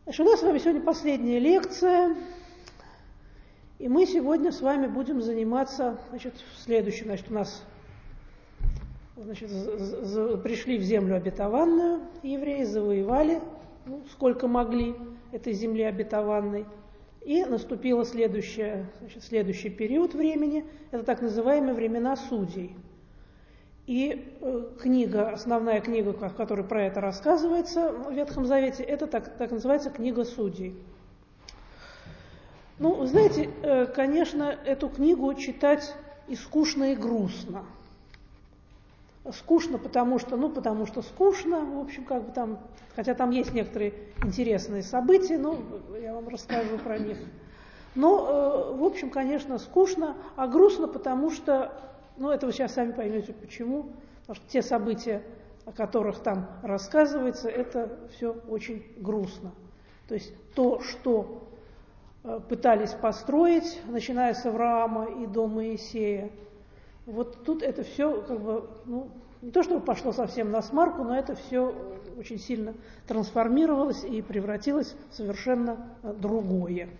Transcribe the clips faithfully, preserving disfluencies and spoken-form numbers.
Значит, у нас с вами сегодня последняя лекция, и мы сегодня с вами будем заниматься, значит, следующим. Значит, у нас значит, пришли в землю обетованную евреи, завоевали, ну, сколько могли этой земли обетованной, и наступил следующий период времени, это так называемые времена судей. И э, книга, основная книга, в которой про это рассказывается в Ветхом Завете, это так, так называется книга Судей. Ну, вы знаете, э, конечно, эту книгу читать и скучно, и грустно. Скучно, потому что, ну, потому что скучно, в общем, как бы там, хотя там есть некоторые интересные события, но я вам расскажу про них. Но, э, в общем, конечно, скучно, а грустно, потому что, ну, это вы сейчас сами поймете, почему. Потому что те события, о которых там рассказывается, это все очень грустно. То есть то, что э, пытались построить, начиная с Авраама и до Моисея, вот тут это все, как бы, ну, не то чтобы пошло совсем на смарку, но это все очень сильно трансформировалось и превратилось в совершенно другое.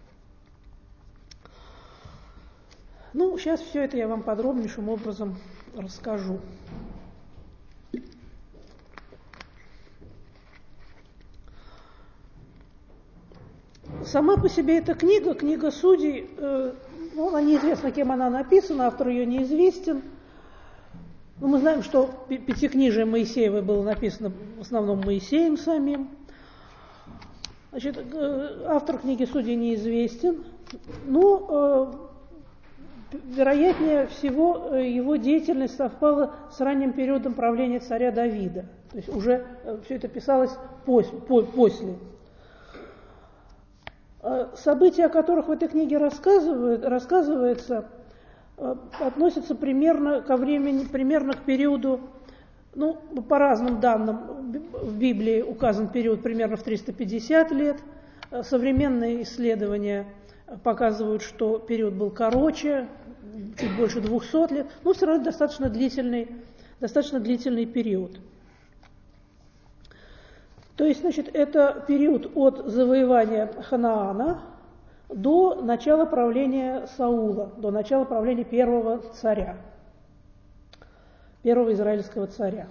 Ну, сейчас все это я вам подробнейшим образом расскажу. Сама по себе эта книга, книга Судей, э, ну, она неизвестно, кем она написана, автор ее неизвестен. Но мы знаем, что Пятикнижие Моисеева было написано в основном Моисеем самим. Значит, э, автор книги Судей неизвестен, но э, вероятнее всего, его деятельность совпала с ранним периодом правления царя Давида. То есть уже все это писалось после. События, о которых в этой книге рассказывается, относятся примерно ко времени, примерно к периоду, ну, по разным данным, в Библии указан период примерно в триста пятьдесят лет. Современные исследования показывают, что период был короче, чуть больше двухсот лет, но все равно достаточно длительный, достаточно длительный период. То есть, значит, это период от завоевания Ханаана до начала правления Саула, до начала правления первого царя, первого израильского царя.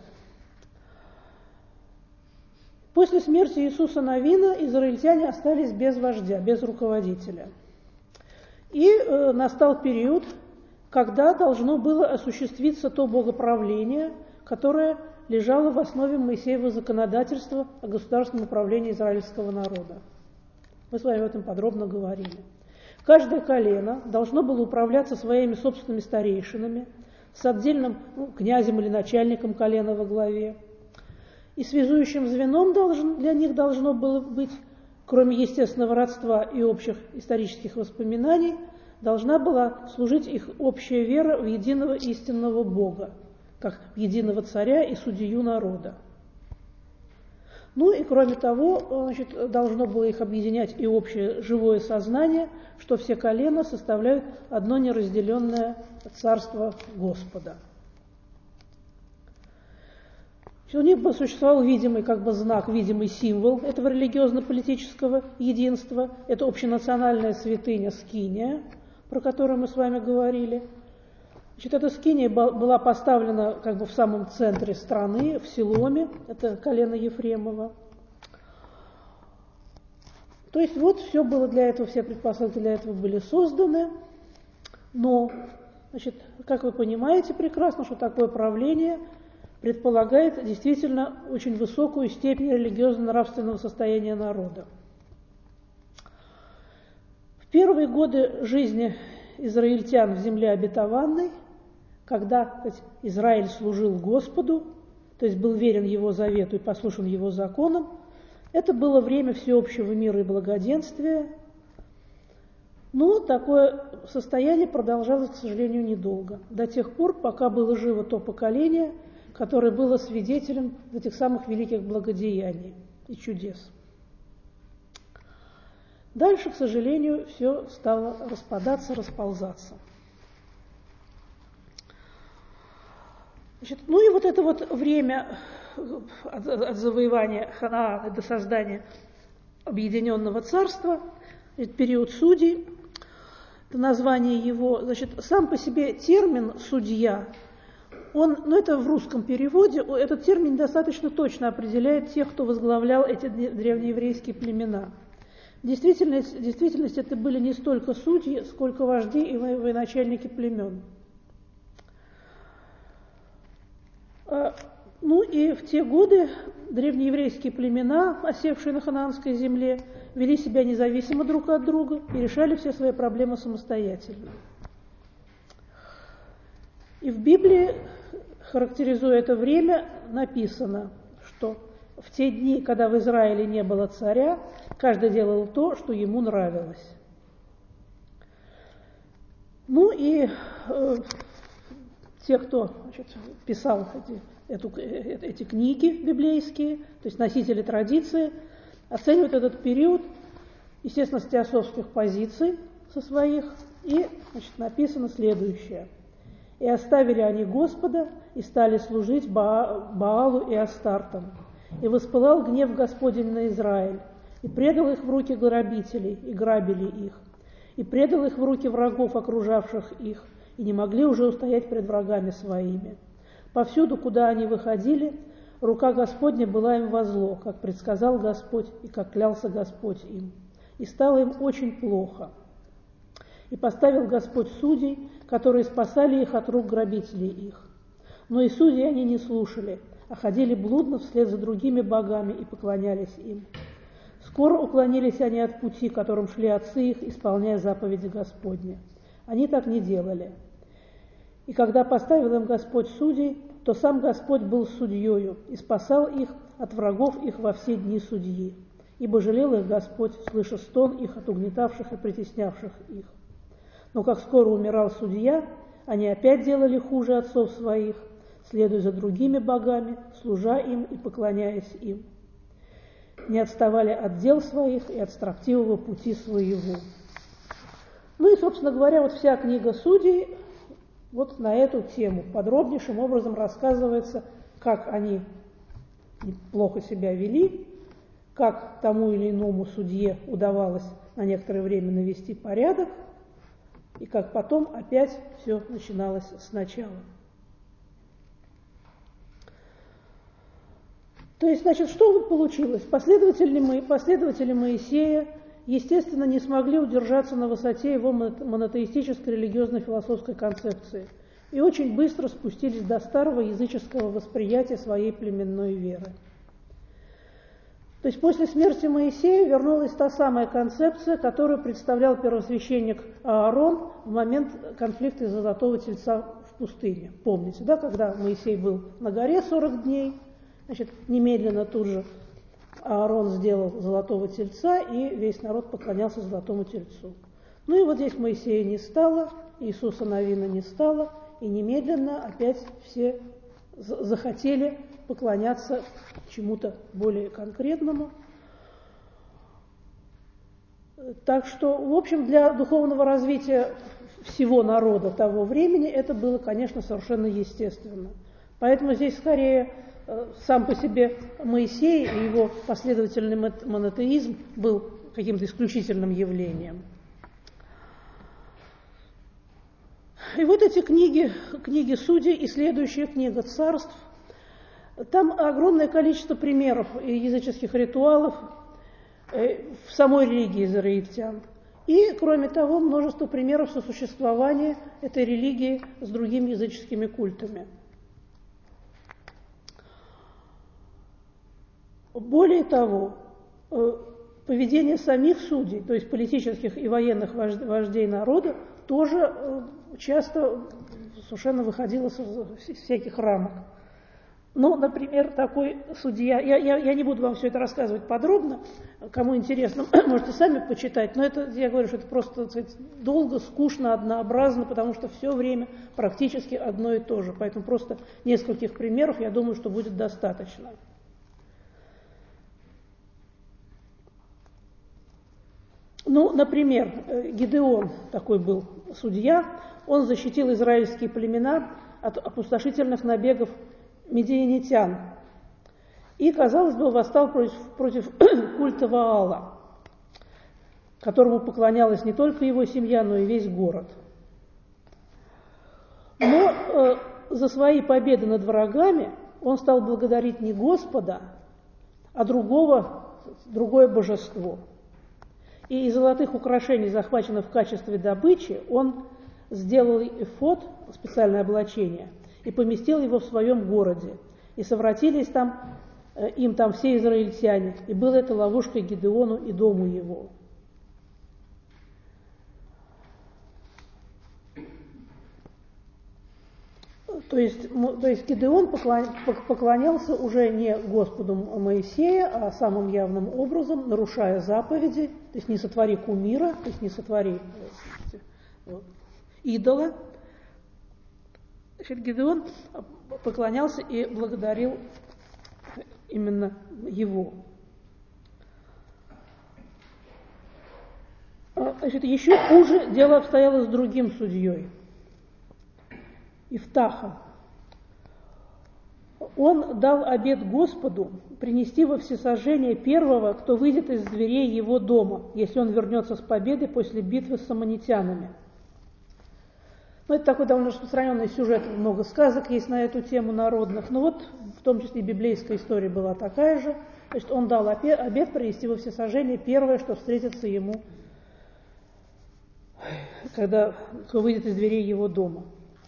После смерти Иисуса Навина израильтяне остались без вождя, без руководителя. И э, настал период, когда должно было осуществиться то богоправление, которое лежало в основе Моисеева законодательства о государственном управлении израильского народа. Мы с вами об этом подробно говорили. Каждое колено должно было управляться своими собственными старейшинами, с отдельным ну, князем или начальником колена во главе. И связующим звеном должен, для них должно было быть, кроме естественного родства и общих исторических воспоминаний, должна была служить их общая вера в единого истинного Бога, как в единого царя и судью народа. Ну и кроме того, значит, должно было их объединять и общее живое сознание, что все колена составляют одно неразделенное царство Господа. У них бы существовал видимый как бы знак, видимый символ этого религиозно-политического единства. Это общенациональная святыня Скиния, про которую мы с вами говорили. Значит, эта скиния была поставлена как бы в самом центре страны, в Силоме, это колено Ефремово. То есть вот все было для этого, все предпосылки для этого были созданы. Но, значит, как вы понимаете прекрасно, что такое правление предполагает действительно очень высокую степень религиозно-нравственного состояния народа. В первые годы жизни израильтян в земле обетованной, когда сказать, Израиль служил Господу, то есть был верен Его завету и послушен Его законам, это было время всеобщего мира и благоденствия, но такое состояние продолжалось, к сожалению, недолго, до тех пор, пока было живо то поколение, которое было свидетелем этих самых великих благодеяний и чудес. Дальше, к сожалению, все стало распадаться, расползаться. Значит, ну и вот это вот время от, от завоевания Ханаана до создания Объединенного Царства, это период судей, это название его, значит, сам по себе термин «судья», он, ну это в русском переводе, этот термин достаточно точно определяет тех, кто возглавлял эти древнееврейские племена. В действительности, в действительности это были не столько судьи, сколько вожди и военачальники племен. Ну и в те годы древнееврейские племена, осевшие на ханаанской земле, вели себя независимо друг от друга и решали все свои проблемы самостоятельно. И в Библии, характеризуя это время, написано, что в те дни, когда в Израиле не было царя, каждый делал то, что ему нравилось. Ну и э, те, кто, значит, писал эти, эту, эти книги библейские, то есть носители традиции, оценивают этот период, естественно, с теософских позиций со своих, и, значит, написано следующее. «И оставили они Господа, и стали служить Баа, Баалу и Астартам. И воспылал гнев Господень на Израиль, и предал их в руки грабителей, и грабили их, и предал их в руки врагов, окружавших их, и не могли уже устоять пред врагами своими. Повсюду, куда они выходили, рука Господня была им во зло, как предсказал Господь, и как клялся Господь им. И стало им очень плохо. И поставил Господь судей, которые спасали их от рук грабителей их. Но и судьи они не слушали, а ходили блудно вслед за другими богами и поклонялись им. Скоро уклонились они от пути, которым шли отцы их, исполняя заповеди Господни. Они так не делали. И когда поставил им Господь судей, то сам Господь был судьею и спасал их от врагов их во все дни судьи. Ибо жалел их Господь, слыша стон их от угнетавших и притеснявших их. Но как скоро умирал судья, они опять делали хуже отцов своих, следуя за другими богами, служа им и поклоняясь им. Не отставали от дел своих и от строптивого пути своего». Ну и, собственно говоря, вот вся книга Судей вот на эту тему подробнейшим образом рассказывается, как они плохо себя вели, как тому или иному судье удавалось на некоторое время навести порядок, и как потом опять все начиналось сначала. То есть, значит, что получилось? Последователи, последователи Моисея, естественно, не смогли удержаться на высоте его монотеистической религиозно-философской концепции и очень быстро спустились до старого языческого восприятия своей племенной веры. То есть после смерти Моисея вернулась та самая концепция, которую представлял первосвященник Аарон в момент конфликта из-за золотого тельца в пустыне. Помните, да, когда Моисей был на горе сорок дней, значит, немедленно тут же Аарон сделал золотого тельца, и весь народ поклонялся золотому тельцу. Ну и вот здесь Моисея не стало, Иисуса Навина не стало, и немедленно опять все захотели поклоняться чему-то более конкретному. Так что, в общем, для духовного развития всего народа того времени это было, конечно, совершенно естественно. Поэтому здесь скорее сам по себе Моисей и его последовательный монотеизм был каким-то исключительным явлением. И вот эти книги, книги Судей и следующая книга Царств, там огромное количество примеров языческих ритуалов в самой религии израильтян. И, кроме того, множество примеров сосуществования этой религии с другими языческими культами. Более того, поведение самих судей, то есть политических и военных вождей народа, тоже часто совершенно выходило из всяких рамок. Ну, например, такой судья, я, я, я не буду вам все это рассказывать подробно, кому интересно, можете сами почитать, но это, я говорю, что это просто, так сказать, долго, скучно, однообразно, потому что все время практически одно и то же. Поэтому просто нескольких примеров, я думаю, что будет достаточно. Ну, например, Гидеон такой был судья, он защитил израильские племена от опустошительных набегов медианитян и, казалось бы, восстал против, против культа Ваала. которому поклонялась не только его семья, но и весь город. Но э, за свои победы над врагами он стал благодарить не Господа, а другого, другое божество. И из золотых украшений, захваченных в качестве добычи, он сделал эфод, специальное облачение, и поместил его в своем городе. И совратились там, э, им там все израильтяне, и было это ловушкой Гидеону и дому его. То есть, то есть Гидеон поклонялся уже не Господу Моисея, а самым явным образом, нарушая заповеди, то есть не сотвори кумира, то есть не сотвори вот, идола. Значит, Гидеон поклонялся и благодарил именно его. Значит, еще хуже дело обстояло с другим судьей, Ифтахом. Он дал обет Господу принести во всесожжение первого, кто выйдет из дверей его дома, если он вернется с победой после битвы с аммонитянами. Ну, это такой довольно распространенный сюжет, много сказок есть на эту тему народных, но вот в том числе и библейская история была такая же. Значит, он дал обет принести во всесожжение первое, что встретится ему, когда кто выйдет из дверей его дома.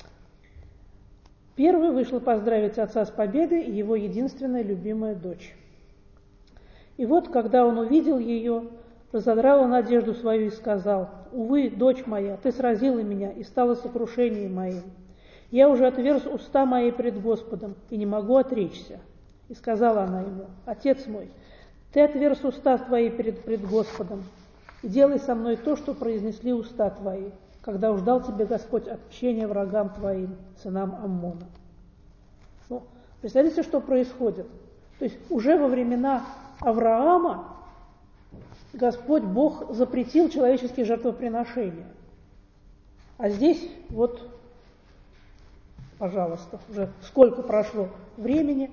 Первой вышла поздравить отца с победой его единственная любимая дочь. И вот, когда он увидел ее, разодрал он одежду свою и сказал: «Увы, дочь моя, ты сразила меня и стала сокрушением моим. Я уже отверз уста мои пред Господом и не могу отречься». И сказала она ему: «Отец мой, ты отверз уста твои пред, пред Господом, и делай со мной то, что произнесли уста твои, когда уж дал тебе Господь отпущение врагам твоим, сынам Аммона». Ну, представляете, что происходит? То есть уже во времена Авраама Господь Бог запретил человеческие жертвоприношения. А здесь вот, пожалуйста, уже сколько прошло времени.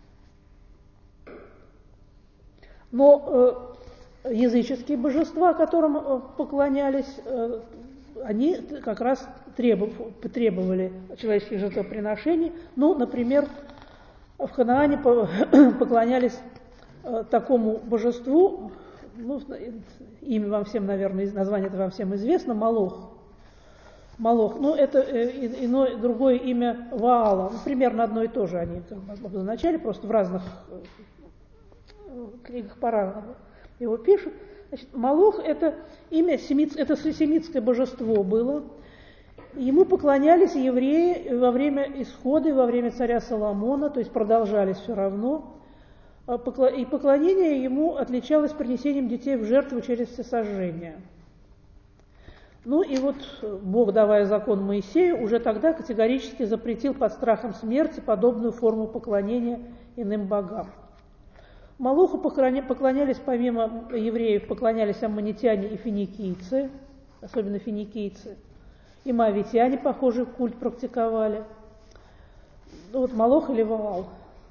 Но э, языческие божества, которым э, поклонялись, э, они как раз требовали, требовали человеческих жертвоприношений. Ну, например, в Ханаане поклонялись э, такому божеству, ну, имя вам всем, наверное, название это вам всем известно, Молох. Молох. Ну, это э, иное, другое имя Ваала. Ну, примерно одно и то же они как бы обозначали, просто в разных э, книгах по-разному его пишут. Значит, Молох – это имя, семит, это семитское божество было. Ему поклонялись евреи во время исхода и во время царя Соломона, то есть продолжались все равно. И поклонение ему отличалось принесением детей в жертву через всесожжение. Ну и вот Бог, давая закон Моисею, уже тогда категорически запретил под страхом смерти подобную форму поклонения иным богам. Молоху поклонялись, помимо евреев, поклонялись аммонитяне и финикийцы, особенно финикийцы, и моавитяне, похожий культ практиковали. Ну, вот Молох или Ваал.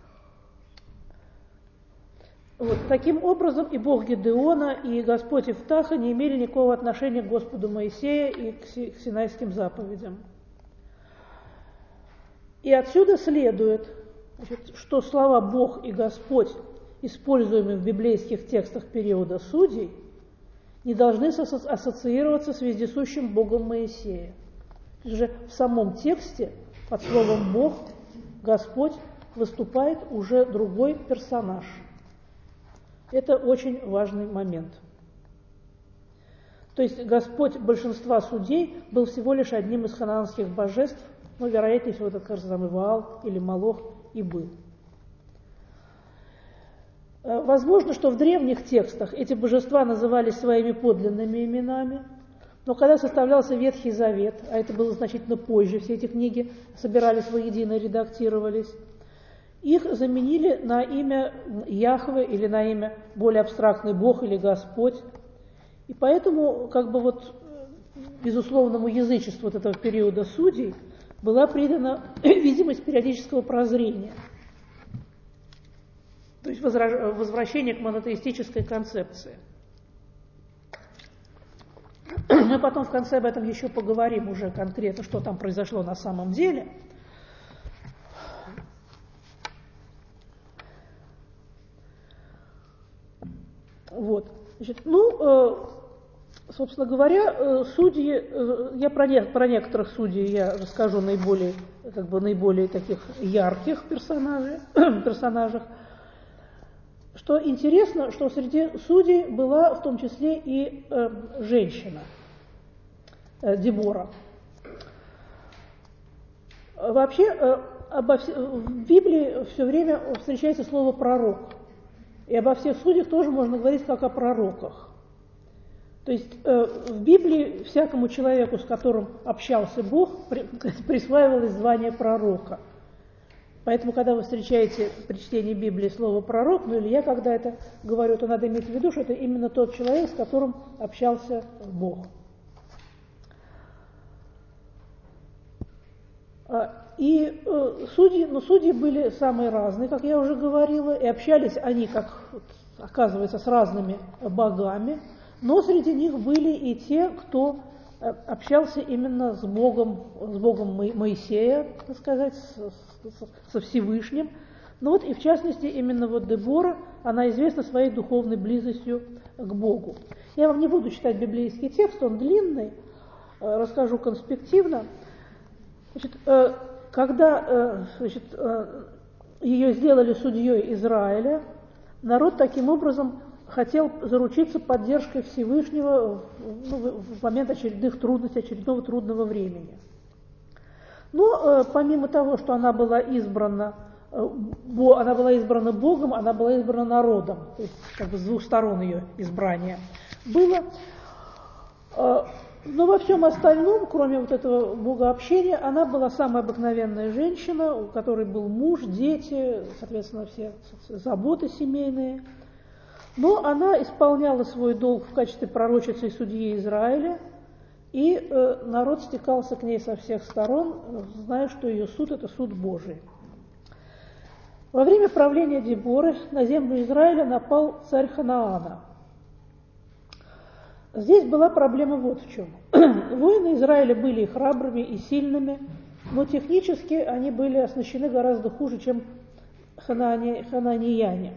Вот, таким образом и Бог Гидеона, и Господь Ифтаха не имели никакого отношения к Господу Моисея и к Синайским заповедям. И отсюда следует, значит, что слова «Бог» и «Господь», используемые в библейских текстах периода Судей, не должны ассоциироваться с вездесущим Богом Моисея. Уже в самом тексте под словом «Бог», «Господь» выступает уже другой персонаж. Это очень важный момент. То есть Господь большинства судей был всего лишь одним из ханаанских божеств, но, вероятнее всего, это, кажется, самый Ваал или Молох и был. Возможно, что в древних текстах эти божества назывались своими подлинными именами, но когда составлялся Ветхий Завет, а это было значительно позже, все эти книги собирались воедино, редактировались, их заменили на имя Яхве или на имя более абстрактный Бог или Господь. И поэтому, как бы вот безусловному язычеству вот этого периода судей была придана видимость периодического прозрения, то есть возвращение к монотеистической концепции. Мы потом в конце об этом еще поговорим уже конкретно, что там произошло на самом деле. Вот. Значит, ну, собственно говоря, судьи, я про, не, про некоторых судей я расскажу наиболее, как бы наиболее таких ярких персонажей, персонажах. Что интересно, что среди судей была в том числе и э, женщина, э, Дебора. Вообще, э, обо вс... в Библии все время встречается слово «пророк». И обо всех судьях тоже можно говорить как о пророках. То есть э, в Библии всякому человеку, с которым общался Бог, при, присваивалось звание пророка. Поэтому, когда вы встречаете при чтении Библии слово «пророк», ну или я, когда это говорю, то надо иметь в виду, что это именно тот человек, с которым общался Бог. И э, судьи, ну, судьи были самые разные, как я уже говорила, и общались они, как оказывается, с разными богами, но среди них были и те, кто общался именно с Богом, с Богом Моисея, так сказать, со Всевышним. Ну вот и в частности именно вот Дебора, она известна своей духовной близостью к Богу. Я вам не буду читать библейский текст, он длинный, расскажу конспективно. Значит, когда, значит, ее сделали судьей Израиля, народ таким образом хотел заручиться поддержкой Всевышнего ну, в момент очередных трудностей, очередного трудного времени. Но помимо того, что она была избрана, она была избрана Богом, она была избрана народом, то есть как бы с двух сторон ее избрание было. Но во всем остальном, кроме вот этого богообщения, она была самая обыкновенная женщина, у которой был муж, дети, соответственно, все заботы семейные. Но она исполняла свой долг в качестве пророчицы и судьи Израиля, и э, народ стекался к ней со всех сторон, зная, что ее суд – это суд Божий. Во время правления Деборы на землю Израиля напал царь Ханаана. Здесь была проблема вот в чем. Воины Израиля были и храбрыми, и сильными, но технически они были оснащены гораздо хуже, чем ханаане, хананеяне.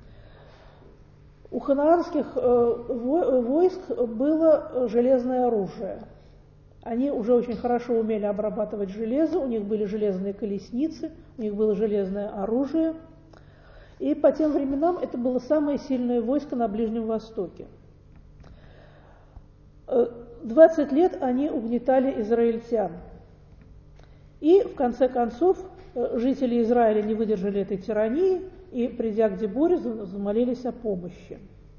У ханаанских э, войск было железное оружие. Они уже очень хорошо умели обрабатывать железо, у них были железные колесницы, у них было железное оружие. И по тем временам это было самое сильное войско на Ближнем Востоке. двадцать лет они угнетали израильтян. И в конце концов жители Израиля не выдержали этой тирании и, придя к Деборе, замолились о помощи.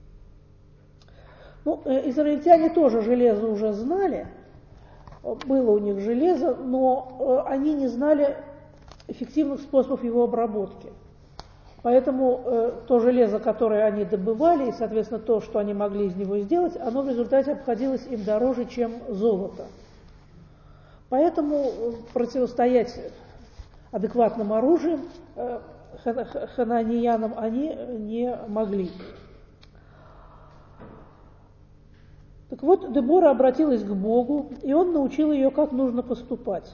Ну, израильтяне тоже железо уже знали, было у них железо, но они не знали эффективных способов его обработки. Поэтому э, то железо, которое они добывали, и, соответственно, то, что они могли из него сделать, оно в результате обходилось им дороже, чем золото. Поэтому противостоять адекватным оружием э, хананеянам они не могли. Так вот, Дебора обратилась к Богу, и он научил ее, как нужно поступать.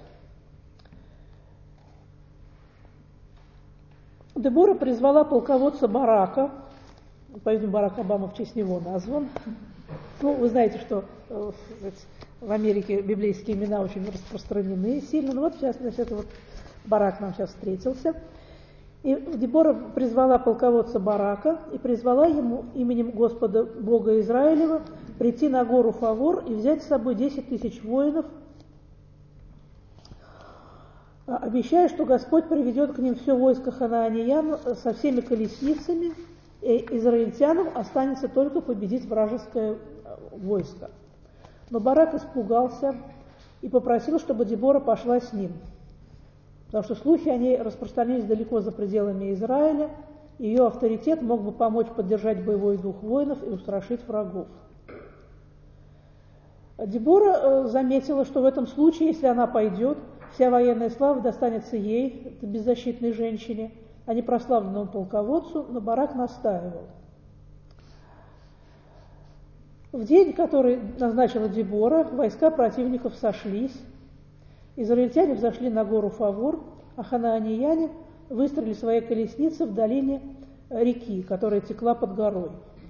Дебора призвала полководца Барака, по-видимому, Барак Обама в честь него назван. Ну, вы знаете, что в Америке библейские имена очень распространены сильно. Ну вот сейчас, значит, это вот Барак нам сейчас встретился. И Дебора призвала полководца Барака и призвала ему именем Господа Бога Израилева прийти на гору Фавор и взять с собой десять тысяч воинов, обещая, что Господь приведет к ним все войско ханаанеян со всеми колесницами, и израильтянам останется только победить вражеское войско. Но Барак испугался и попросил, чтобы Дебора пошла с ним, потому что слухи о ней распространились далеко за пределами Израиля, и ее авторитет мог бы помочь поддержать боевой дух воинов и устрашить врагов. Дебора заметила, что в этом случае, если она пойдет, вся военная слава достанется ей, беззащитной женщине, а не прославленному полководцу, но Барак настаивал. В день, который назначила Дебора, войска противников сошлись. Израильтяне взошли на гору Фавор, а ханаанеяне выстроили свои колесницы в долине реки, которая текла под горой.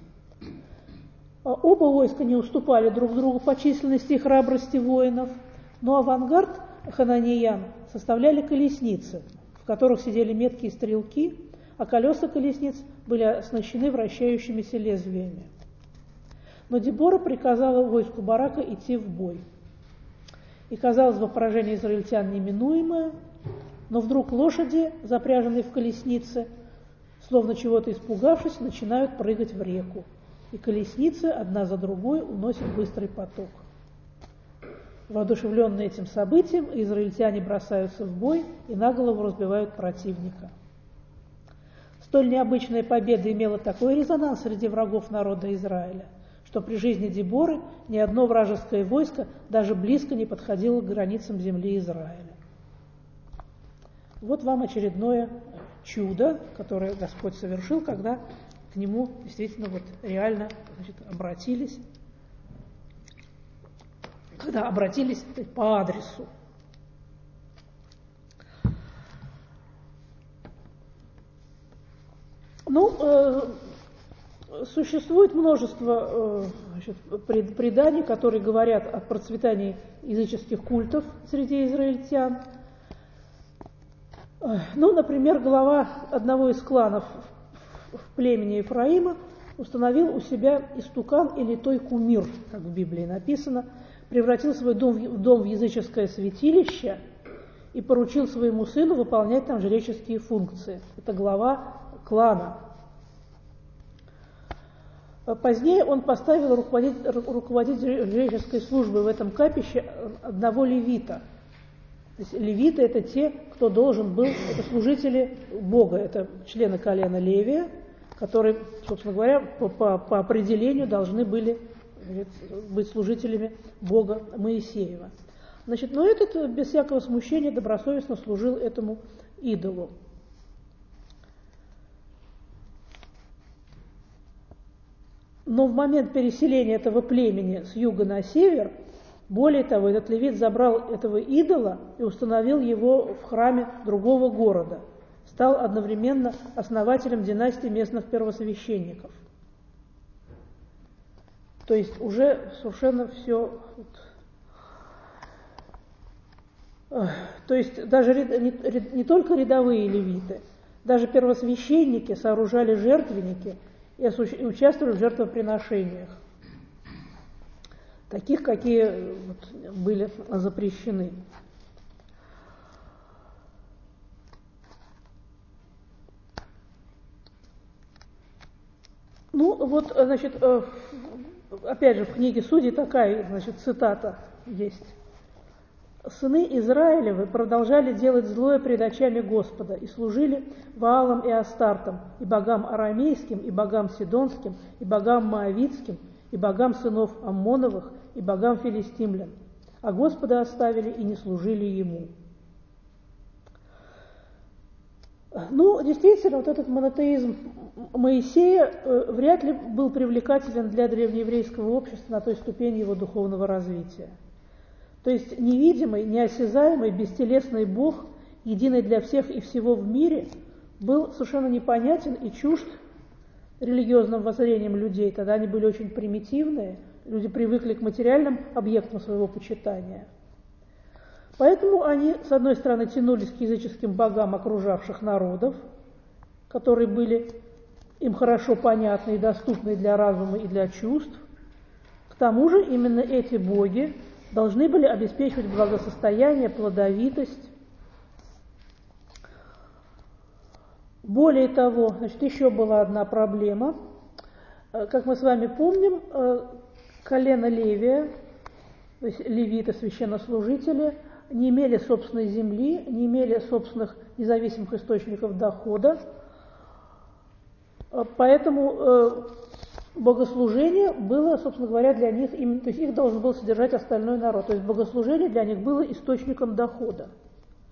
Оба войска не уступали друг другу по численности и храбрости воинов, но авангард ханаанеян составляли колесницы, в которых сидели меткие стрелки, а колеса колесниц были оснащены вращающимися лезвиями. Но Дебора приказала войску Барака идти в бой. И, казалось бы, поражение израильтян неминуемое, но вдруг лошади, запряженные в колесницы, словно чего-то испугавшись, начинают прыгать в реку, и колесницы одна за другой уносят быстрый поток. Воодушевленные этим событием, израильтяне бросаются в бой и наголову разбивают противника. Столь необычная победа имела такой резонанс среди врагов народа Израиля, что при жизни Деборы ни одно вражеское войско даже близко не подходило к границам земли Израиля. Вот вам очередное чудо, которое Господь совершил, когда к нему действительно вот реально, значит, обратились, когда обратились по адресу. Ну, э, существует множество э, значит, преданий, которые говорят о процветании языческих культов среди израильтян. Ну, например, глава одного из кланов в племени Ефраима установил у себя истукан или той кумир, как в Библии написано, превратил свой дом в дом в языческое святилище и поручил своему сыну выполнять там жреческие функции. Это глава клана. Позднее он поставил руководить, руководить жреческой службой в этом капище одного левита. То есть левиты – это те, кто должен был, это служители Бога, это члены колена Левия, которые, собственно говоря, по, по, по определению должны были быть служителями Бога Моисеева. Значит, но этот без всякого смущения добросовестно служил этому идолу. Но в момент переселения этого племени с юга на север, более того, этот левит забрал этого идола и установил его в храме другого города, стал одновременно основателем династии местных первосвященников. То есть уже совершенно все... То есть даже не, не только рядовые левиты, даже первосвященники сооружали жертвенники и участвовали в жертвоприношениях, таких, какие вот были запрещены. Ну, вот, значит, опять же, в книге Судей такая, значит, цитата есть. «Сыны Израилевы продолжали делать злое пред очами Господа и служили Ваалам и Астартам, и богам арамейским, и богам сидонским, и богам моавитским, и богам сынов Аммоновых, и богам филистимлян, а Господа оставили и не служили Ему». Ну, действительно, вот этот монотеизм Моисея э, вряд ли был привлекателен для древнееврейского общества на той ступени его духовного развития. То есть невидимый, неосязаемый, бестелесный Бог, единый для всех и всего в мире, был совершенно непонятен и чужд религиозным воззрениям людей. Тогда они были очень примитивные, люди привыкли к материальным объектам своего почитания. Поэтому они, с одной стороны, тянулись к языческим богам окружавших народов, которые были им хорошо понятны и доступны для разума и для чувств. К тому же именно эти боги должны были обеспечивать благосостояние, плодовитость. Более того, значит, еще была одна проблема. Как мы с вами помним, колено Левия, то есть левиты, священнослужители, не имели собственной земли, не имели собственных независимых источников дохода, поэтому богослужение было, собственно говоря, для них, им, то есть их должен был содержать остальной народ, то есть богослужение для них было источником дохода.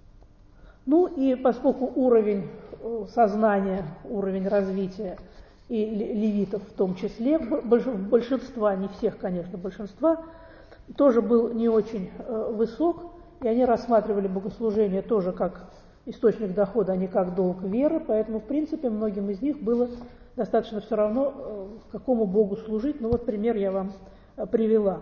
Ну и поскольку уровень сознания, уровень развития и левитов в том числе, большинства, не всех, конечно, большинства, тоже был не очень высок, и они рассматривали богослужение тоже как источник дохода, а не как долг веры, поэтому, в принципе, многим из них было достаточно все равно, какому богу служить. Ну вот пример я вам привела.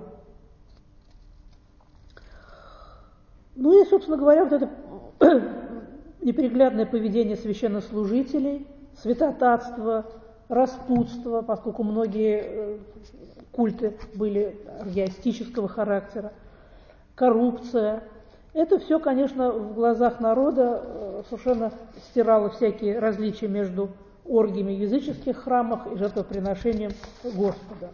Ну и, собственно говоря, вот это неприглядное поведение священнослужителей, святотатство, распутство, поскольку многие культы были аргиастического характера, коррупция. Это все, конечно, в глазах народа совершенно стирало всякие различия между оргиями в языческих храмах и жертвоприношением Господа.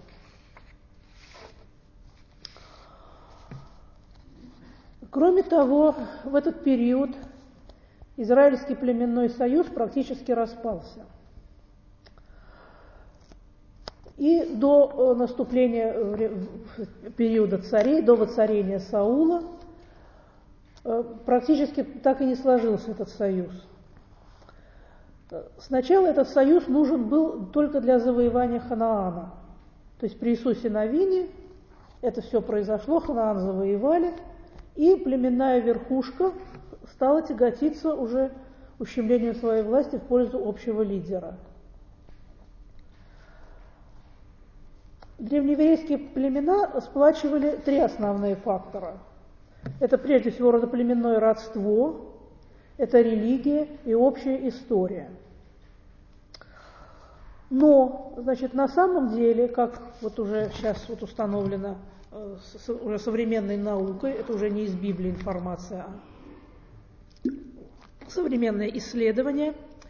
Кроме того, в этот период Израильский племенной союз практически распался. И до наступления периода царей, до воцарения Саула, практически так и не сложился этот союз. Сначала этот союз нужен был только для завоевания Ханаана. То есть при Иисусе Навине это все произошло, Ханаан завоевали, и племенная верхушка стала тяготиться уже ущемлением своей власти в пользу общего лидера. Древнееврейские племена сплачивали три основные фактора. Это прежде всего родоплеменное родство, это религия и общая история. Но, значит, на самом деле, как вот уже сейчас вот установлено э, с, уже современной наукой, это уже не из Библии информация, а современное исследование,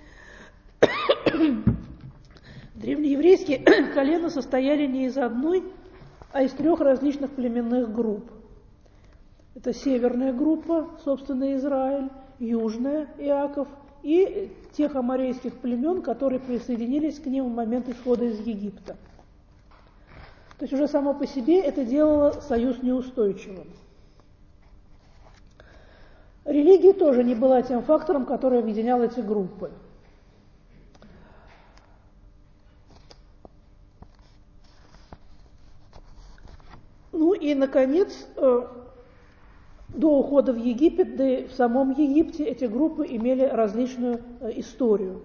древнееврейские колена состояли не из одной, а из трех различных племенных групп. Это северная группа, собственно, Израиль, южная, Иаков, и тех аморейских племен, которые присоединились к ним в момент исхода из Египта. То есть уже само по себе это делало союз неустойчивым. Религия тоже не была тем фактором, который объединял эти группы. Ну и, наконец, до ухода в Египет, да и в самом Египте эти группы имели различную историю.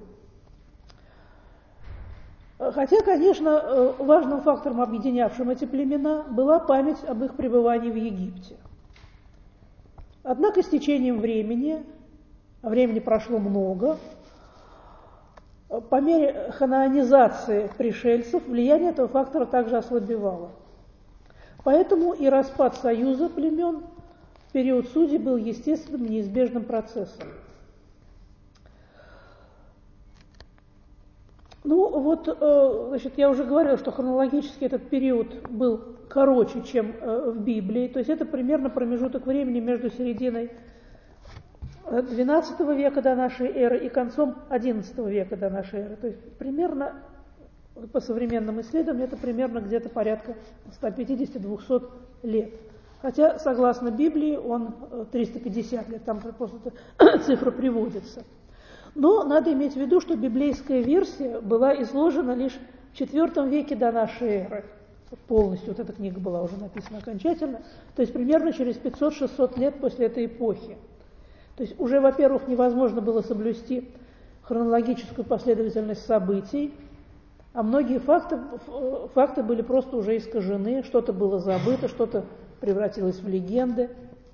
Хотя, конечно, важным фактором, объединявшим эти племена, была память об их пребывании в Египте. Однако с течением времени, а времени прошло много, по мере ханаанизации пришельцев влияние этого фактора также ослабевало. Поэтому и распад союза племен в период судей был естественным, неизбежным процессом. Ну вот, значит, я уже говорила, что хронологически этот период был короче, чем в Библии, то есть это примерно промежуток времени между серединой двенадцатого века до нашей эры и концом одиннадцатого века до нашей эры. То есть примерно, по современным исследованиям, это примерно где-то порядка ста пятидесяти — двухсот лет. Хотя, согласно Библии, он триста пятьдесят лет, там просто цифра приводится. Но надо иметь в виду, что библейская версия была изложена лишь в четвёртом веке до нашей эры. Полностью вот эта книга была уже написана окончательно. То есть примерно через пятьсот — шестьсот лет после этой эпохи. То есть уже, во-первых, невозможно было соблюсти хронологическую последовательность событий, а многие факты, факты были просто уже искажены, что-то было забыто, что-то превратилось в легенды.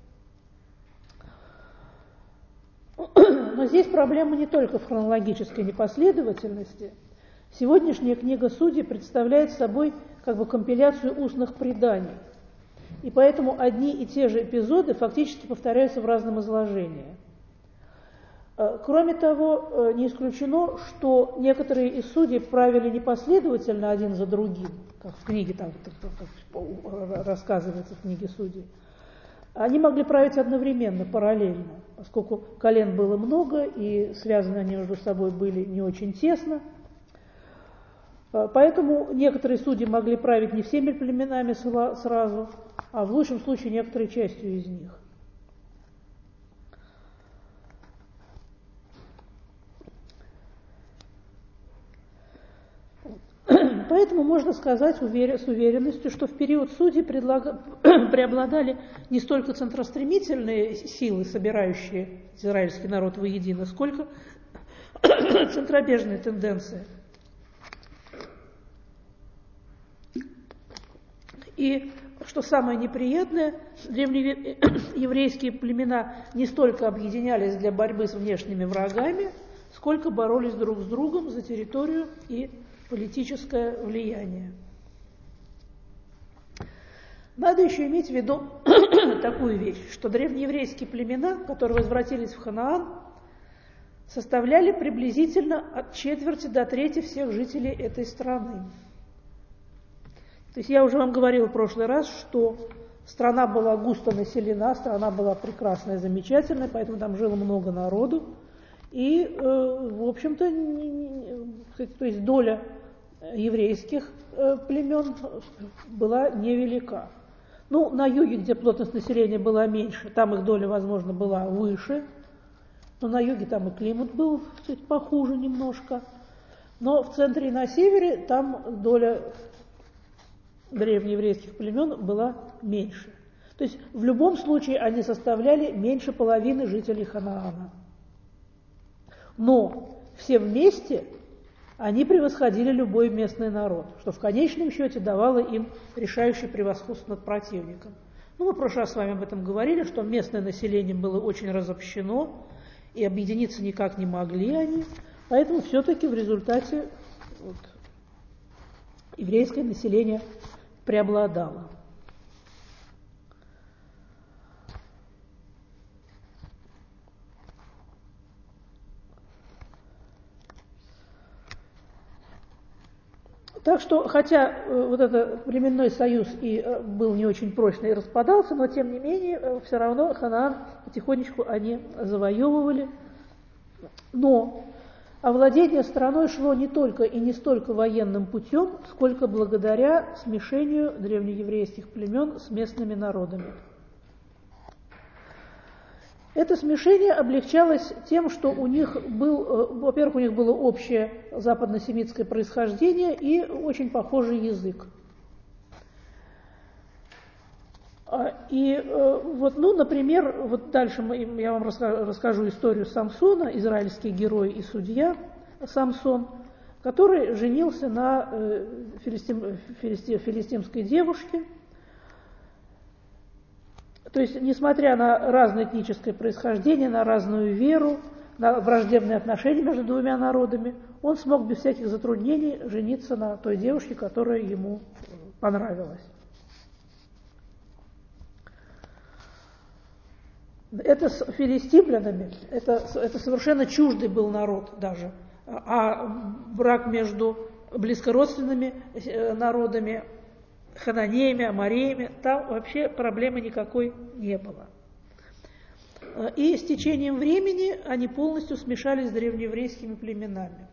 Но здесь проблема не только в хронологической непоследовательности. Сегодняшняя книга Судей представляет собой как бы компиляцию устных преданий. И поэтому одни и те же эпизоды фактически повторяются в разном изложении. Кроме того, не исключено, что некоторые из судей правили непоследовательно один за другим, как в книге там как рассказывается в книге Судей. Они могли править одновременно, параллельно, поскольку колен было много, и связаны они между собой были не очень тесно. Поэтому некоторые судьи могли править не всеми племенами сразу, а в лучшем случае некоторой частью из них. Поэтому можно сказать с уверенностью, что в период судей предлага... преобладали не столько центростремительные силы, собирающие израильский народ воедино, сколько центробежные тенденции. И, что самое неприятное, древнееврейские племена не столько объединялись для борьбы с внешними врагами, сколько боролись друг с другом за территорию и политическое влияние. Надо еще иметь в виду такую вещь, что древнееврейские племена, которые возвратились в Ханаан, составляли приблизительно от четверти до трети всех жителей этой страны. То есть я уже вам говорила в прошлый раз, что страна была густо населена, страна была прекрасная, замечательная, поэтому там жило много народу. И, э, в общем-то, то есть доля еврейских э, племен была невелика. Ну, на юге, где плотность населения была меньше, там их доля, возможно, была выше. Но на юге там и климат был, так сказать, похуже немножко. Но в центре и на севере там доля древнееврейских племен была меньше. То есть в любом случае они составляли меньше половины жителей Ханаана. Но все вместе они превосходили любой местный народ, что в конечном счете давало им решающее превосходство над противником. Ну, мы в прошлый раз с вами об этом говорили, что местное население было очень разобщено, и объединиться никак не могли они, поэтому все-таки в результате вот, еврейское население преобладало. Так что, хотя э, вот этот племенной союз и э, был не очень прочный и распадался, но тем не менее э, все равно Ханаан потихонечку они завоевывали. Но овладение страной шло не только и не столько военным путем, сколько благодаря смешению древнееврейских племен с местными народами. Это смешение облегчалось тем, что у них был, во-первых, у них было общее западно-семитское происхождение и очень похожий язык. И вот, ну, например, вот дальше я вам расскажу историю Самсона, израильский герой и судья Самсон, который женился на филистим, филистим, филистимской девушке. То есть, несмотря на разное этническое происхождение, на разную веру, на враждебные отношения между двумя народами, он смог без всяких затруднений жениться на той девушке, которая ему понравилась. Это с филистимлянами, это, это совершенно чуждый был народ даже, а брак между близкородственными народами, хананеями, амореями, там вообще проблемы никакой не было. И с течением времени они полностью смешались с древнееврейскими племенами.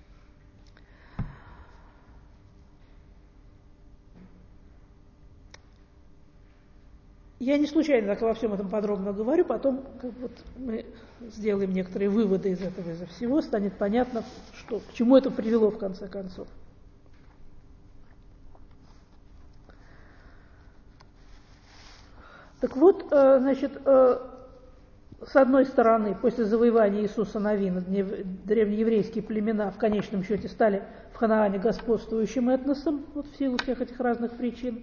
Я не случайно так во всем этом подробно говорю, потом как вот мы сделаем некоторые выводы из этого, из-за всего, станет понятно, что, к чему это привело в конце концов. Так вот, значит, с одной стороны, после завоевания Иисуса Навина древнееврейские племена в конечном счете стали в Ханаане господствующим этносом, вот в силу всех этих разных причин,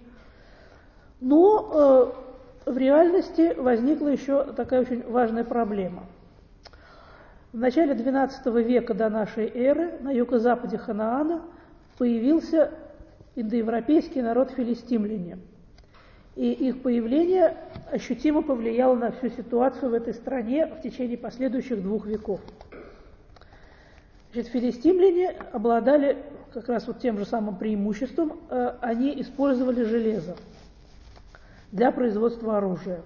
но в реальности возникла еще такая очень важная проблема. В начале двенадцатого века до нашей эры на юго-западе Ханаана появился индоевропейский народ филистимляне. И их появление ощутимо повлияло на всю ситуацию в этой стране в течение последующих двух веков. Значит, филистимляне обладали как раз вот тем же самым преимуществом, они использовали железо для производства оружия.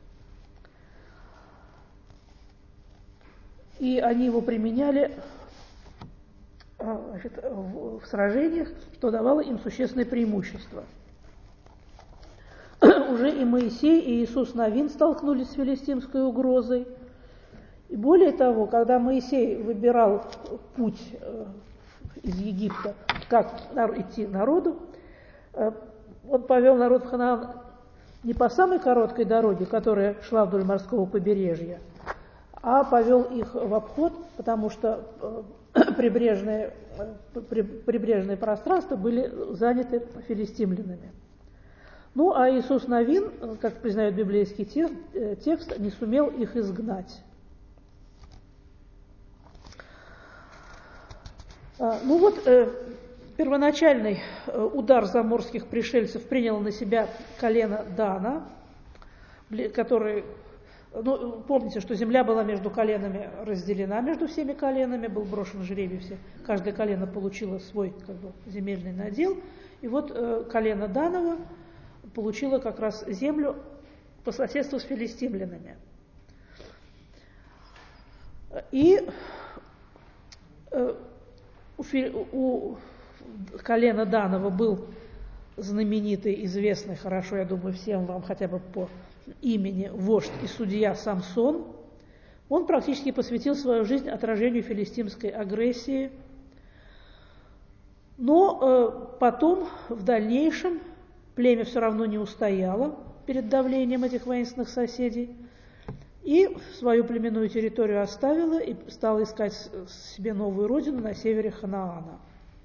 И они его применяли, значит, в сражениях, что давало им существенное преимущество. Уже и Моисей, и Иисус Навин столкнулись с филистимской угрозой. И более того, когда Моисей выбирал путь из Египта, как идти народу, он повел народ в Ханаан не по самой короткой дороге, которая шла вдоль морского побережья, а повел их в обход, потому что прибрежные, прибрежные пространства были заняты филистимлянами. Ну, а Иисус Навин, как признает библейский текст, не сумел их изгнать. Ну вот, первоначальный удар заморских пришельцев принял на себя колено Дана, который, ну, помните, что земля была между коленами разделена, между всеми коленами, был брошен жребий, все, каждое колено получило свой как бы земельный надел, и вот э, колено Данова получило как раз землю по соседству с филистимлянами. И э, у колена Данова был знаменитый, известный, хорошо, я думаю, всем вам хотя бы по имени, вождь и судья Самсон. Он практически посвятил свою жизнь отражению филистимской агрессии. Но э, потом, в дальнейшем, племя все равно не устояло перед давлением этих воинственных соседей и свою племенную территорию оставило и стало искать себе новую родину на севере Ханаана.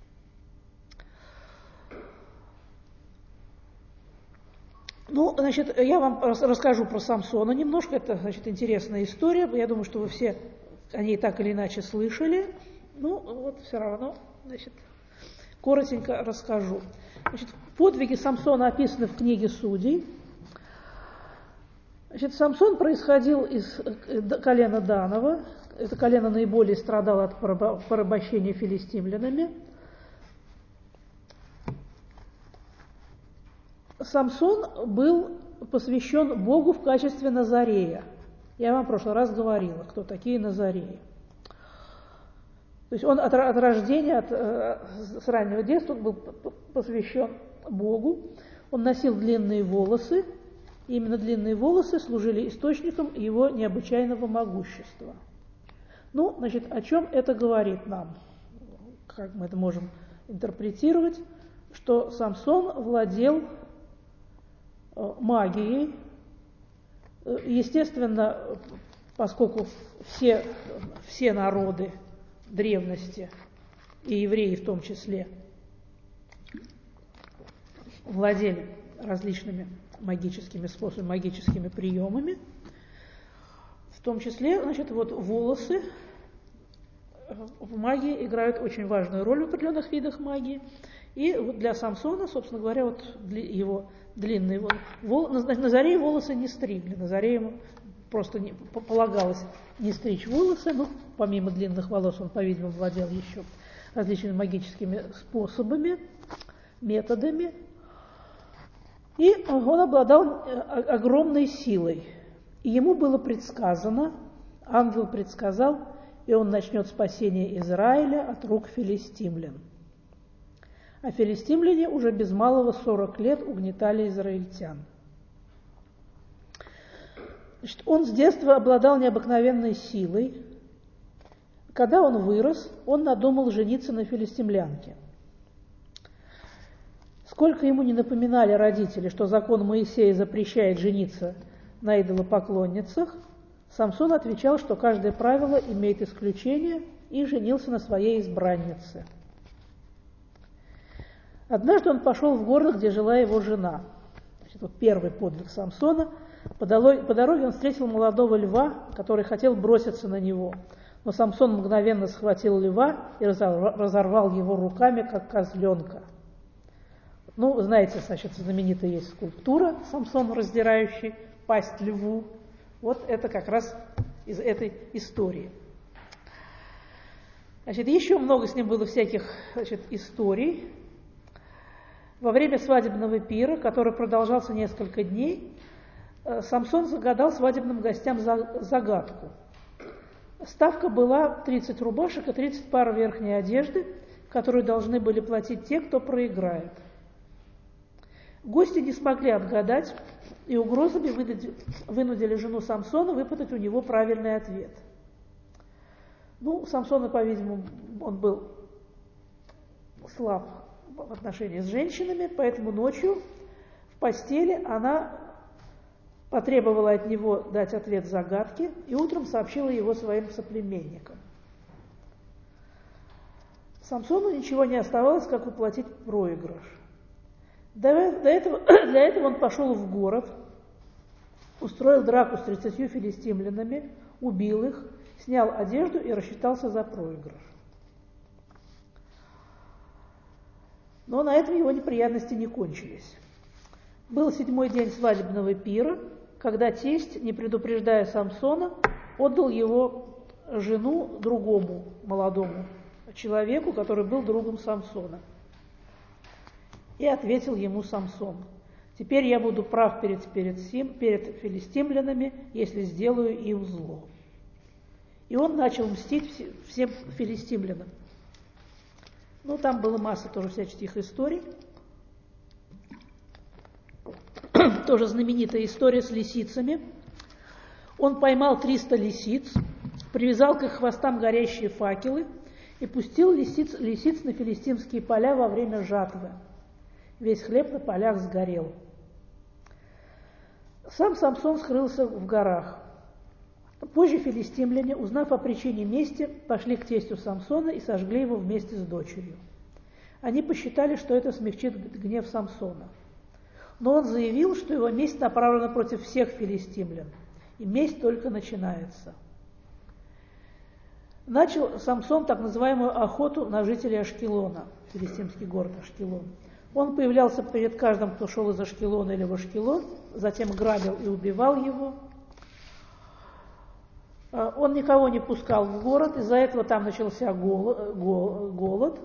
Ну, значит, я вам расскажу про Самсона немножко. Это, значит, интересная история. Я думаю, что вы все о ней так или иначе слышали. Ну, вот все равно, значит, коротенько расскажу. Значит, подвиги Самсона описаны в книге Судей. Значит, Самсон происходил из колена Данова. Это колено наиболее страдало от порабощения филистимлянами. Самсон был посвящен Богу в качестве Назарея. Я вам в прошлый раз говорила, кто такие Назареи. То есть он от, от рождения, от, с раннего детства был посвящен Богу. Он носил длинные волосы. И именно длинные волосы служили источником его необычайного могущества. Ну, значит, о чем это говорит нам? Как мы это можем интерпретировать? Что Самсон владел магией. Естественно, поскольку все, все народы древности, и евреи в том числе, владели различными магическими способами, магическими приемами, в том числе, значит, вот волосы в магии играют очень важную роль в определенных видах магии. И вот для Самсона, собственно говоря, вот его длинные волосы, на заре волосы не стригли, на заре ему просто не, полагалось не стричь волосы, но помимо длинных волос он, по-видимому, владел еще различными магическими способами, методами. И он обладал огромной силой. И ему было предсказано, ангел предсказал, и он начнет спасение Израиля от рук филистимлян. А филистимляне уже без малого сорок лет угнетали израильтян. Значит, он с детства обладал необыкновенной силой. Когда он вырос, он надумал жениться на филистимлянке. Сколько ему не напоминали родители, что закон Моисея запрещает жениться на идолопоклонницах, Самсон отвечал, что каждое правило имеет исключение, и женился на своей избраннице. Однажды он пошел в город, где жила его жена. Значит, вот первый подвиг Самсона. По дороге он встретил молодого льва, который хотел броситься на него. Но Самсон мгновенно схватил льва и разорвал его руками, как козленка. Ну, знаете, значит, знаменитая есть скульптура Самсон, раздирающий пасть льву. Вот это как раз из этой истории. Значит, еще много с ним было всяких, значит, историй. Во время свадебного пира, который продолжался несколько дней, Самсон загадал свадебным гостям загадку. Ставка была тридцать рубашек и тридцать пар верхней одежды, которую должны были платить те, кто проиграет. Гости не смогли отгадать, и угрозами вынудили жену Самсона выпытать у него правильный ответ. Ну, Самсона, по-видимому, он был слаб в отношении с женщинами, поэтому ночью в постели она потребовала от него дать ответ загадки и утром сообщила его своим соплеменникам. Самсону ничего не оставалось, как уплатить проигрыш. До этого, для этого он пошел в город, устроил драку с тридцатью филистимлянами, убил их, снял одежду и рассчитался за проигрыш. Но на этом его неприятности не кончились. Был седьмой день свадебного пира, когда тесть, не предупреждая Самсона, отдал его жену другому молодому человеку, который был другом Самсона. И ответил ему Самсон: «Теперь я буду прав перед, перед, сим, перед филистимлянами, если сделаю им зло». И он начал мстить всем филистимлянам. Ну, там была масса тоже всяческих историй. Тоже знаменитая история с лисицами. Он поймал триста лисиц, привязал к их хвостам горящие факелы и пустил лисиц, лисиц на филистимские поля во время жатвы. Весь хлеб на полях сгорел. Сам Самсон скрылся в горах. Позже филистимляне, узнав о причине мести, пошли к тестю Самсона и сожгли его вместе с дочерью. Они посчитали, что это смягчит гнев Самсона. Но он заявил, что его месть направлена против всех филистимлян, и месть только начинается. Начал Самсон так называемую охоту на жителей Ашкелона, филистимский город Ашкелон. Он появлялся перед каждым, кто шел из Ашкелона или в Ашкелон, затем грабил и убивал его. Он никого не пускал в город, из-за этого там начался голод.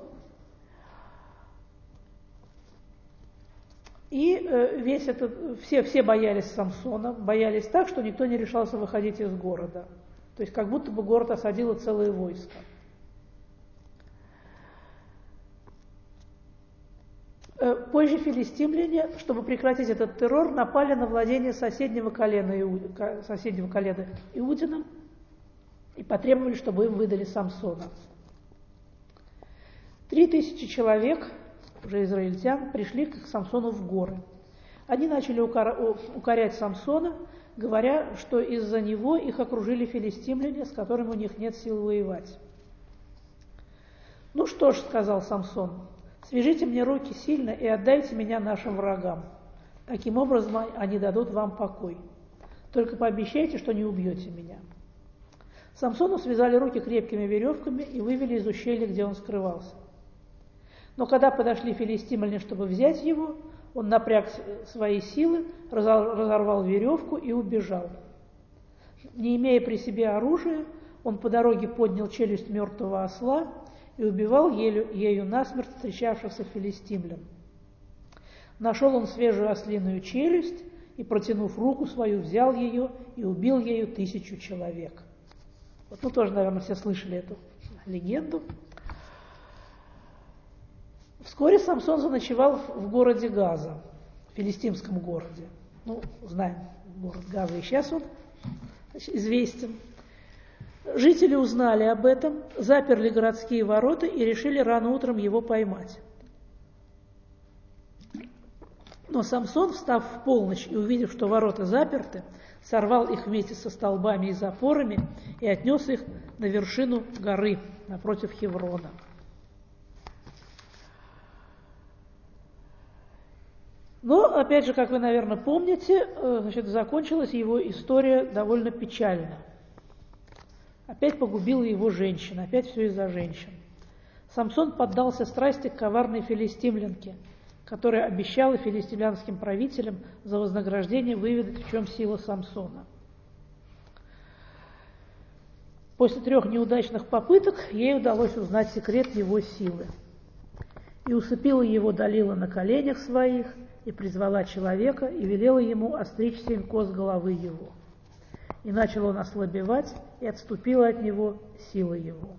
И весь этот, все, все боялись Самсона, боялись так, что никто не решался выходить из города. То есть как будто бы город осадило целое войско. Позже филистимляне, чтобы прекратить этот террор, напали на владение соседнего колена, Иуд... соседнего колена Иудином и потребовали, чтобы им выдали Самсона. Три тысячи человек, уже израильтян, пришли к Самсону в горы. Они начали укорять Самсона, говоря, что из-за него их окружили филистимляне, с которыми у них нет сил воевать. «Ну что ж, — сказал Самсон, — свяжите мне руки сильно и отдайте меня нашим врагам. Таким образом они дадут вам покой. Только пообещайте, что не убьете меня». Самсону связали руки крепкими веревками и вывели из ущелья, где он скрывался. Но когда подошли филистимляне, чтобы взять его, он напряг свои силы, разорвал веревку и убежал. Не имея при себе оружия, он по дороге поднял челюсть мертвого осла и убивал ею, ею насмерть встречавшихся филистимлян. Нашел он свежую ослиную челюсть и, протянув руку свою, взял ее и убил ею тысячу человек. Вот, ну, тоже, наверное, все слышали эту легенду. Вскоре Самсон заночевал в городе Газа, в филистимском городе. Ну, знаем, город Газа и сейчас он известен. Жители узнали об этом, заперли городские ворота и решили рано утром его поймать. Но Самсон, встав в полночь и увидев, что ворота заперты, сорвал их вместе со столбами и запорами и отнес их на вершину горы напротив Хеврона. Но, опять же, как вы, наверное, помните, значит, закончилась его история довольно печально. Опять погубила его женщина, опять все из-за женщин. Самсон поддался страсти к коварной филистимлянке, которая обещала филистимлянским правителям за вознаграждение выведать, в чем сила Самсона. После трех неудачных попыток ей удалось узнать секрет его силы. И усыпила его Далила на коленях своих, и призвала человека, и велела ему остричь семь кос головы его. И начал он ослабевать, и отступила от него сила его.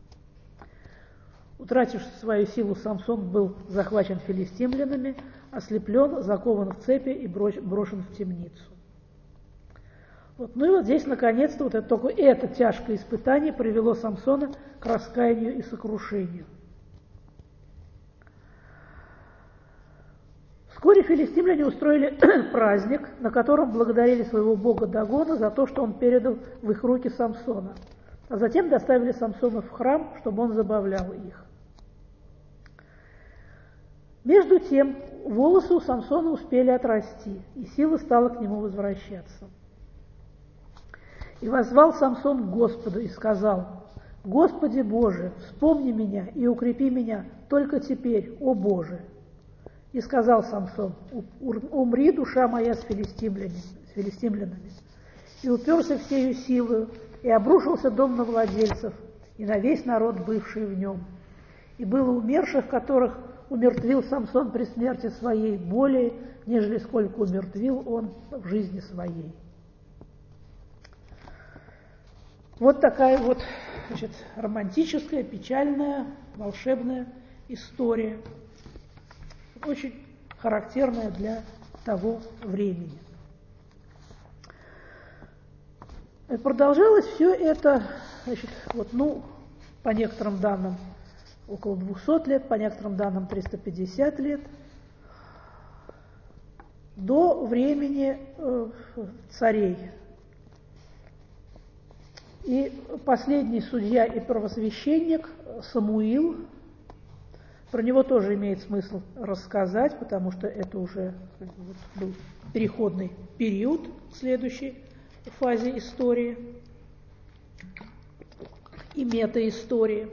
Утратив свою силу, Самсон был захвачен филистимлянами, ослеплен, закован в цепи и брошен в темницу. Вот. Ну и вот здесь, наконец-то, вот это, только это тяжкое испытание привело Самсона к раскаянию и сокрушению. Вскоре филистимляне устроили праздник, на котором благодарили своего бога Дагона за то, что он передал в их руки Самсона. А затем доставили Самсона в храм, чтобы он забавлял их. Между тем, волосы у Самсона успели отрасти, и сила стала к нему возвращаться. И воззвал Самсон к Господу и сказал: «Господи Боже, вспомни меня и укрепи меня только теперь, о Боже!» И сказал Самсон: «Умри, душа моя, с филистимлянами». С филистимлянами. И уперся всею силою, и обрушился дом на владельцев, и на весь народ, бывший в нем. И было умерших, которых умертвил Самсон при смерти своей, более, нежели сколько умертвил он в жизни своей. Вот такая вот, значит, романтическая, печальная, волшебная история, очень характерная для того времени. И продолжалось все это, значит, вот, ну, по некоторым данным, около двухсот лет, по некоторым данным триста пятьдесят лет, до времени э, царей. И последний судья и первосвященник Самуил, про него тоже имеет смысл рассказать, потому что это уже вот, был переходный период в следующей фазе истории и метаистории.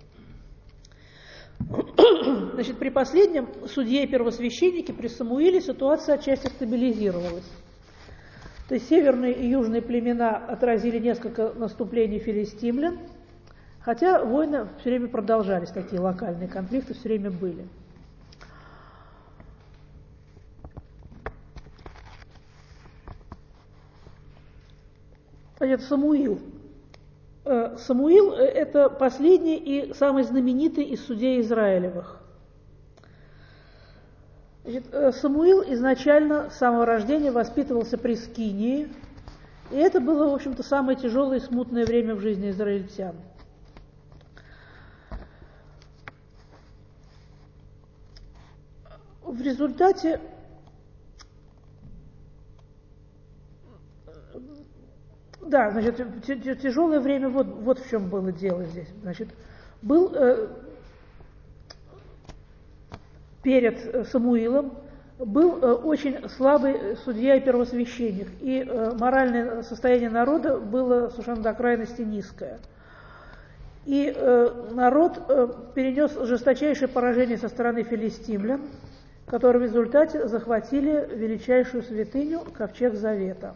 Значит, при последнем судье и первосвященнике, при Самуиле, ситуация отчасти стабилизировалась. То есть северные и южные племена отразили несколько наступлений филистимлян, хотя войны все время продолжались, такие локальные конфликты все время были. Значит, Самуил. Самуил – это последний и самый знаменитый из судей Израилевых. Значит, Самуил изначально с самого рождения воспитывался при Скинии, и это было, в общем-то, самое тяжелое и смутное время в жизни израильтян. В результате да, значит, тяжелое время, вот, вот в чем было дело здесь. Значит, был э, перед Самуилом был э, очень слабый судья и первосвященник, и э, моральное состояние народа было совершенно до крайности низкое. И э, народ э, перенес жесточайшее поражение со стороны филистимлян, которые в результате захватили величайшую святыню – Ковчег Завета.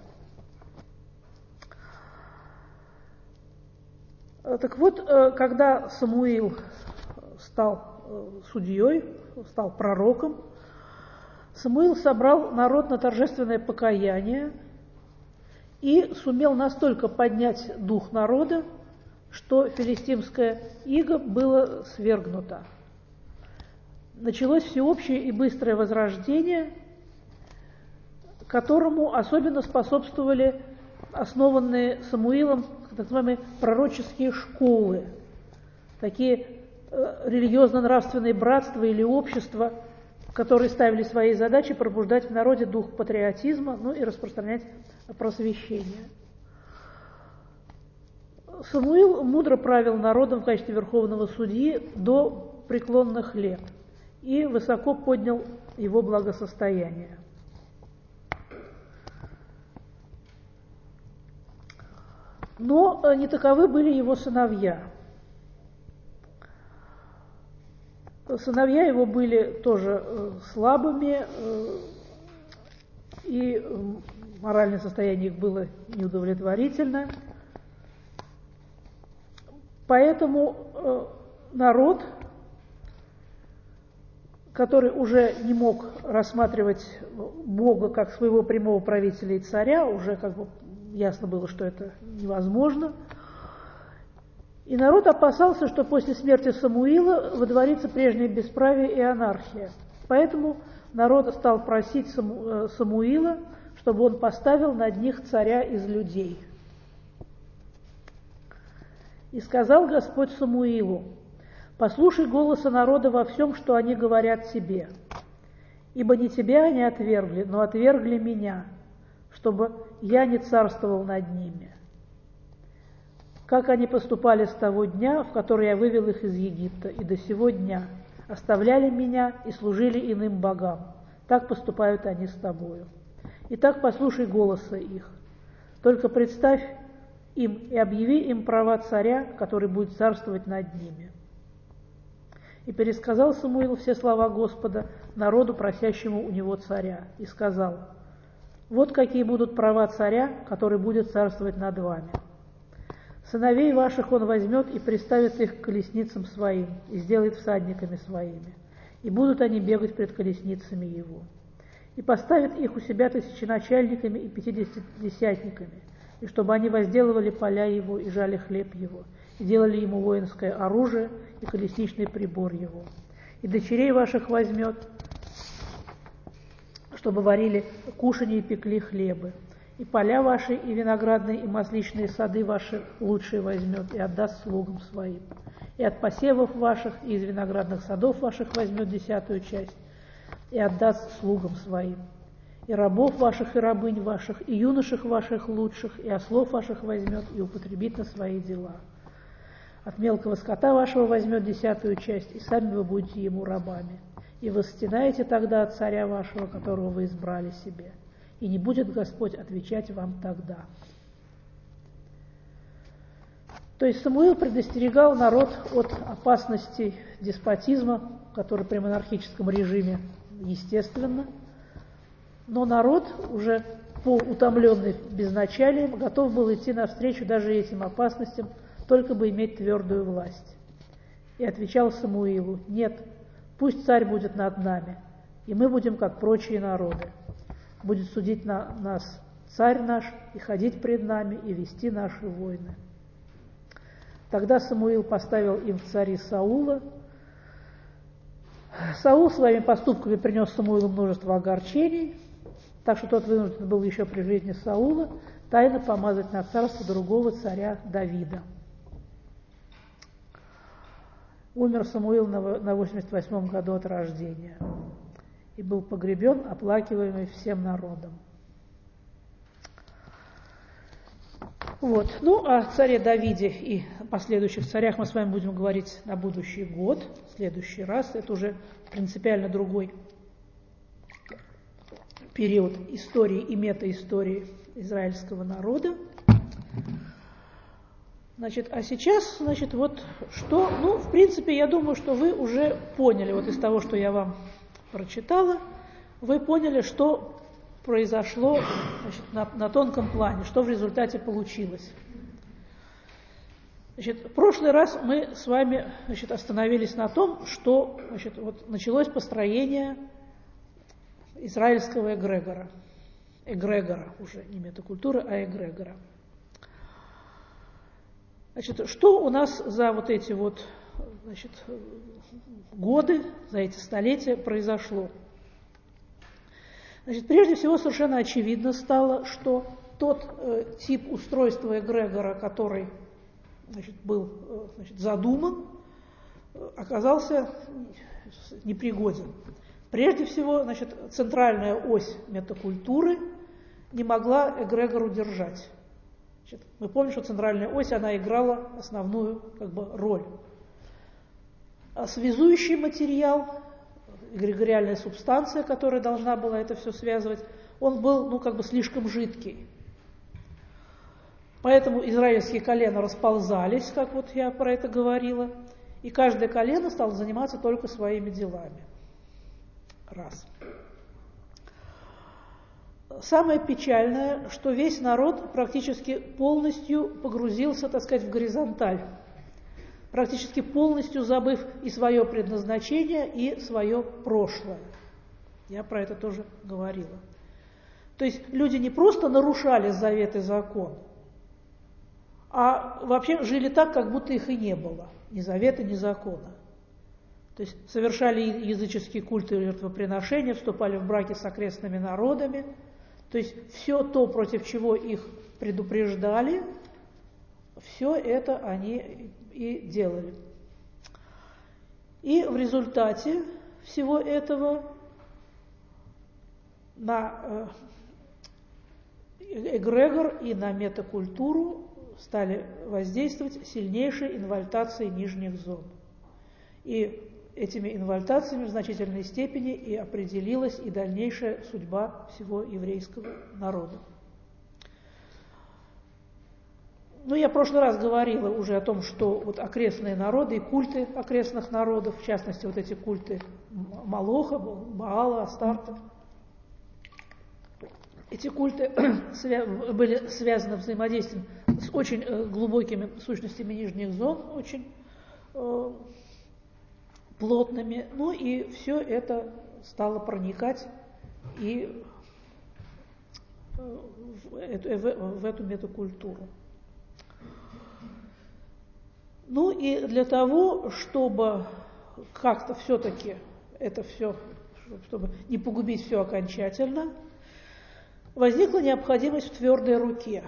Так вот, когда Самуил стал судьей, стал пророком, Самуил собрал народ на торжественное покаяние и сумел настолько поднять дух народа, что филистимское иго было свергнуто. Началось всеобщее и быстрое возрождение, которому особенно способствовали основанные Самуилом так называемые пророческие школы, такие э, религиозно-нравственные братства или общества, которые ставили своей задачей пробуждать в народе дух патриотизма, ну и распространять просвещение. Самуил мудро правил народом в качестве верховного судьи до преклонных лет и высоко поднял его благосостояние. Но не таковы были его сыновья. Сыновья его были тоже слабыми, и моральное состояние их было неудовлетворительно. Поэтому народ, который уже не мог рассматривать Бога как своего прямого правителя и царя, уже как бы ясно было, что это невозможно. И народ опасался, что после смерти Самуила водворится прежнее бесправие и анархия. Поэтому народ стал просить Саму, Самуила, чтобы он поставил над них царя из людей. И сказал Господь Самуилу: «Послушай голоса народа во всем, что они говорят тебе, Ибо не тебя они отвергли, но отвергли меня, чтобы я не царствовал над ними. Как они поступали с того дня, в который я вывел их из Египта, и до сего дня оставляли меня и служили иным богам. Так поступают они с тобою. Итак, послушай голоса их. Только представь им и объяви им права царя, который будет царствовать над ними. И пересказал Самуил все слова Господа народу, просящему у него царя, и сказал: вот какие будут права царя, который будет царствовать над вами. Сыновей ваших он возьмет и приставит их к колесницам своим, и сделает всадниками своими, и будут они бегать пред колесницами его. И поставит их у себя тысяченачальниками и пятидесятниками, и чтобы они возделывали поля его и жали хлеб его, и делали ему воинское оружие и колесничный прибор его. И дочерей ваших возьмет, чтобы варили кушанье и пекли хлебы. И поля ваши, и виноградные, и масличные сады ваши лучшие возьмет и отдаст слугам своим. И от посевов ваших, и из виноградных садов ваших возьмет десятую часть, и отдаст слугам своим. И рабов ваших, и рабынь ваших, и юношек ваших лучших, и ослов ваших возьмет, и употребит на свои дела. От мелкого скота вашего возьмет десятую часть, и сами вы будете ему рабами. И восстенаете тогда от царя вашего, которого вы избрали себе. И не будет Господь отвечать вам тогда. То есть Самуил предостерегал народ от опасностей деспотизма, который при монархическом режиме естественно, но народ, уже по утомленный безначалием, готов был идти навстречу даже этим опасностям, только бы иметь твердую власть. И отвечал Самуилу: нет, пусть царь будет над нами, и мы будем как прочие народы. Будет судить на нас царь наш, и ходить пред нами, и вести наши войны. Тогда Самуил поставил им в цари Саула. Саул своими поступками принес Самуилу множество огорчений, так что тот вынужден был еще при жизни Саула тайно помазать на царство другого царя Давида. Умер Самуил на восемьдесят восьмом году от рождения и был погребен, оплакиваемый всем народом. Вот. Ну, о царе Давиде и последующих царях мы с вами будем говорить на будущий год, в следующий раз. Это уже принципиально другой период истории и метаистории израильского народа. Значит, а сейчас, значит, вот что, ну, в принципе, я думаю, что вы уже поняли, вот из того, что я вам прочитала, вы поняли, что произошло, значит, на, на тонком плане, что в результате получилось. Значит, в прошлый раз мы с вами, значит, остановились на том, что, значит, вот началось построение израильского эгрегора. Эгрегора уже, не метакультуры, а эгрегора. Значит, что у нас за вот эти вот, значит, годы, за эти столетия произошло? Значит, прежде всего, совершенно очевидно стало, что тот э, тип устройства эгрегора, который, значит, был э, значит, задуман, э, оказался непригоден. Прежде всего, значит, центральная ось метакультуры не могла эгрегор удержать. Значит, мы помним, что центральная ось, она играла основную, как бы, роль. А связующий материал, эгрегориальная субстанция, которая должна была это все связывать, он был, ну, как бы слишком жидкий. Поэтому израильские колена расползались, как вот я про это говорила, и каждое колено стало заниматься только своими делами. Раз. Самое печальное, что весь народ практически полностью погрузился, так сказать, в горизонталь, практически полностью забыв и свое предназначение, и свое прошлое. Я про это тоже говорила. То есть люди не просто нарушали завет и закон, а вообще жили так, как будто их и не было, ни завета, ни закона. То есть совершали языческие культы и жертвоприношения, вступали в браки с окрестными народами. То есть все то, против чего их предупреждали, все это они и делали. И в результате всего этого на эгрегор и на метакультуру стали воздействовать сильнейшие инвальтации нижних зон. И этими инвальтациями в значительной степени и определилась и дальнейшая судьба всего еврейского народа. Ну, я в прошлый раз говорила уже о том, что вот окрестные народы и культы окрестных народов, в частности, вот эти культы Молоха, Баала, Астарта, эти культы были связаны взаимодействием с очень глубокими сущностями нижних зон, очень э, плотными. Ну и все это стало проникать и в эту, в эту метакультуру. Ну и для того, чтобы как-то все-таки это все, чтобы не погубить все окончательно, возникла необходимость в твердой руке.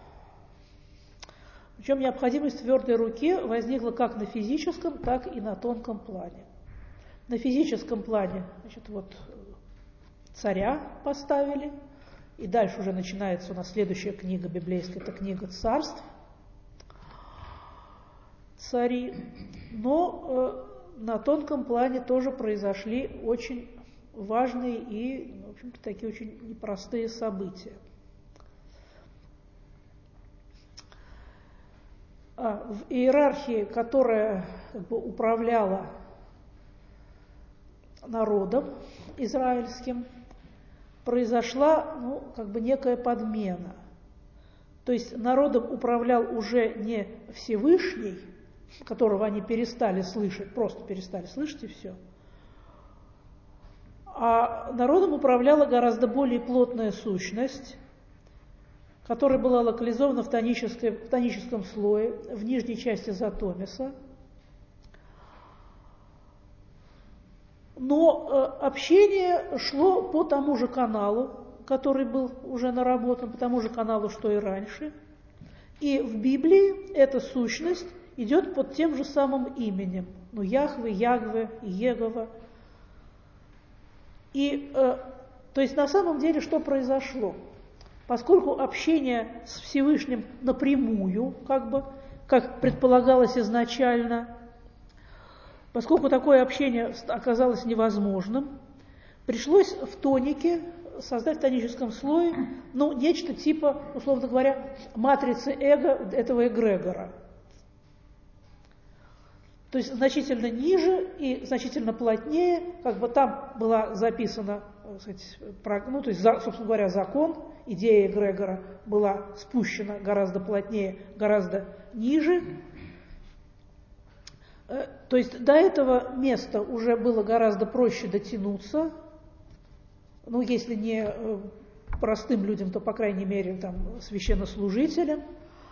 Причем необходимость в твердой руке возникла как на физическом, так и на тонком плане. На физическом плане, значит, вот царя поставили, и дальше уже начинается у нас следующая книга библейская, это книга царств, цари. Но э, на тонком плане тоже произошли очень важные и, в общем-то, такие очень непростые события. А в иерархии, которая как бы управляла народом израильским, произошла, ну, как бы некая подмена. То есть народом управлял уже не Всевышний, которого они перестали слышать, просто перестали слышать и все, а народом управляла гораздо более плотная сущность, которая была локализована в, в тоническом слое, в нижней части Затомиса. Но э, общение шло по тому же каналу, который был уже наработан, по тому же каналу, что и раньше. И в Библии эта сущность идет под тем же самым именем. Ну, Яхве, Ягве, Егова. И, э, то есть, на самом деле, что произошло? Поскольку общение с Всевышним напрямую, как бы, как предполагалось изначально, поскольку такое общение оказалось невозможным, пришлось в тонике создать в тоническом слое, ну, нечто типа, условно говоря, матрицы эго этого эгрегора. То есть значительно ниже и значительно плотнее, как бы там была записана, так сказать, ну, то есть, собственно говоря, закон, идея эгрегора была спущена гораздо плотнее, гораздо ниже. То есть до этого места уже было гораздо проще дотянуться, ну, если не простым людям, то, по крайней мере, там, священнослужителям.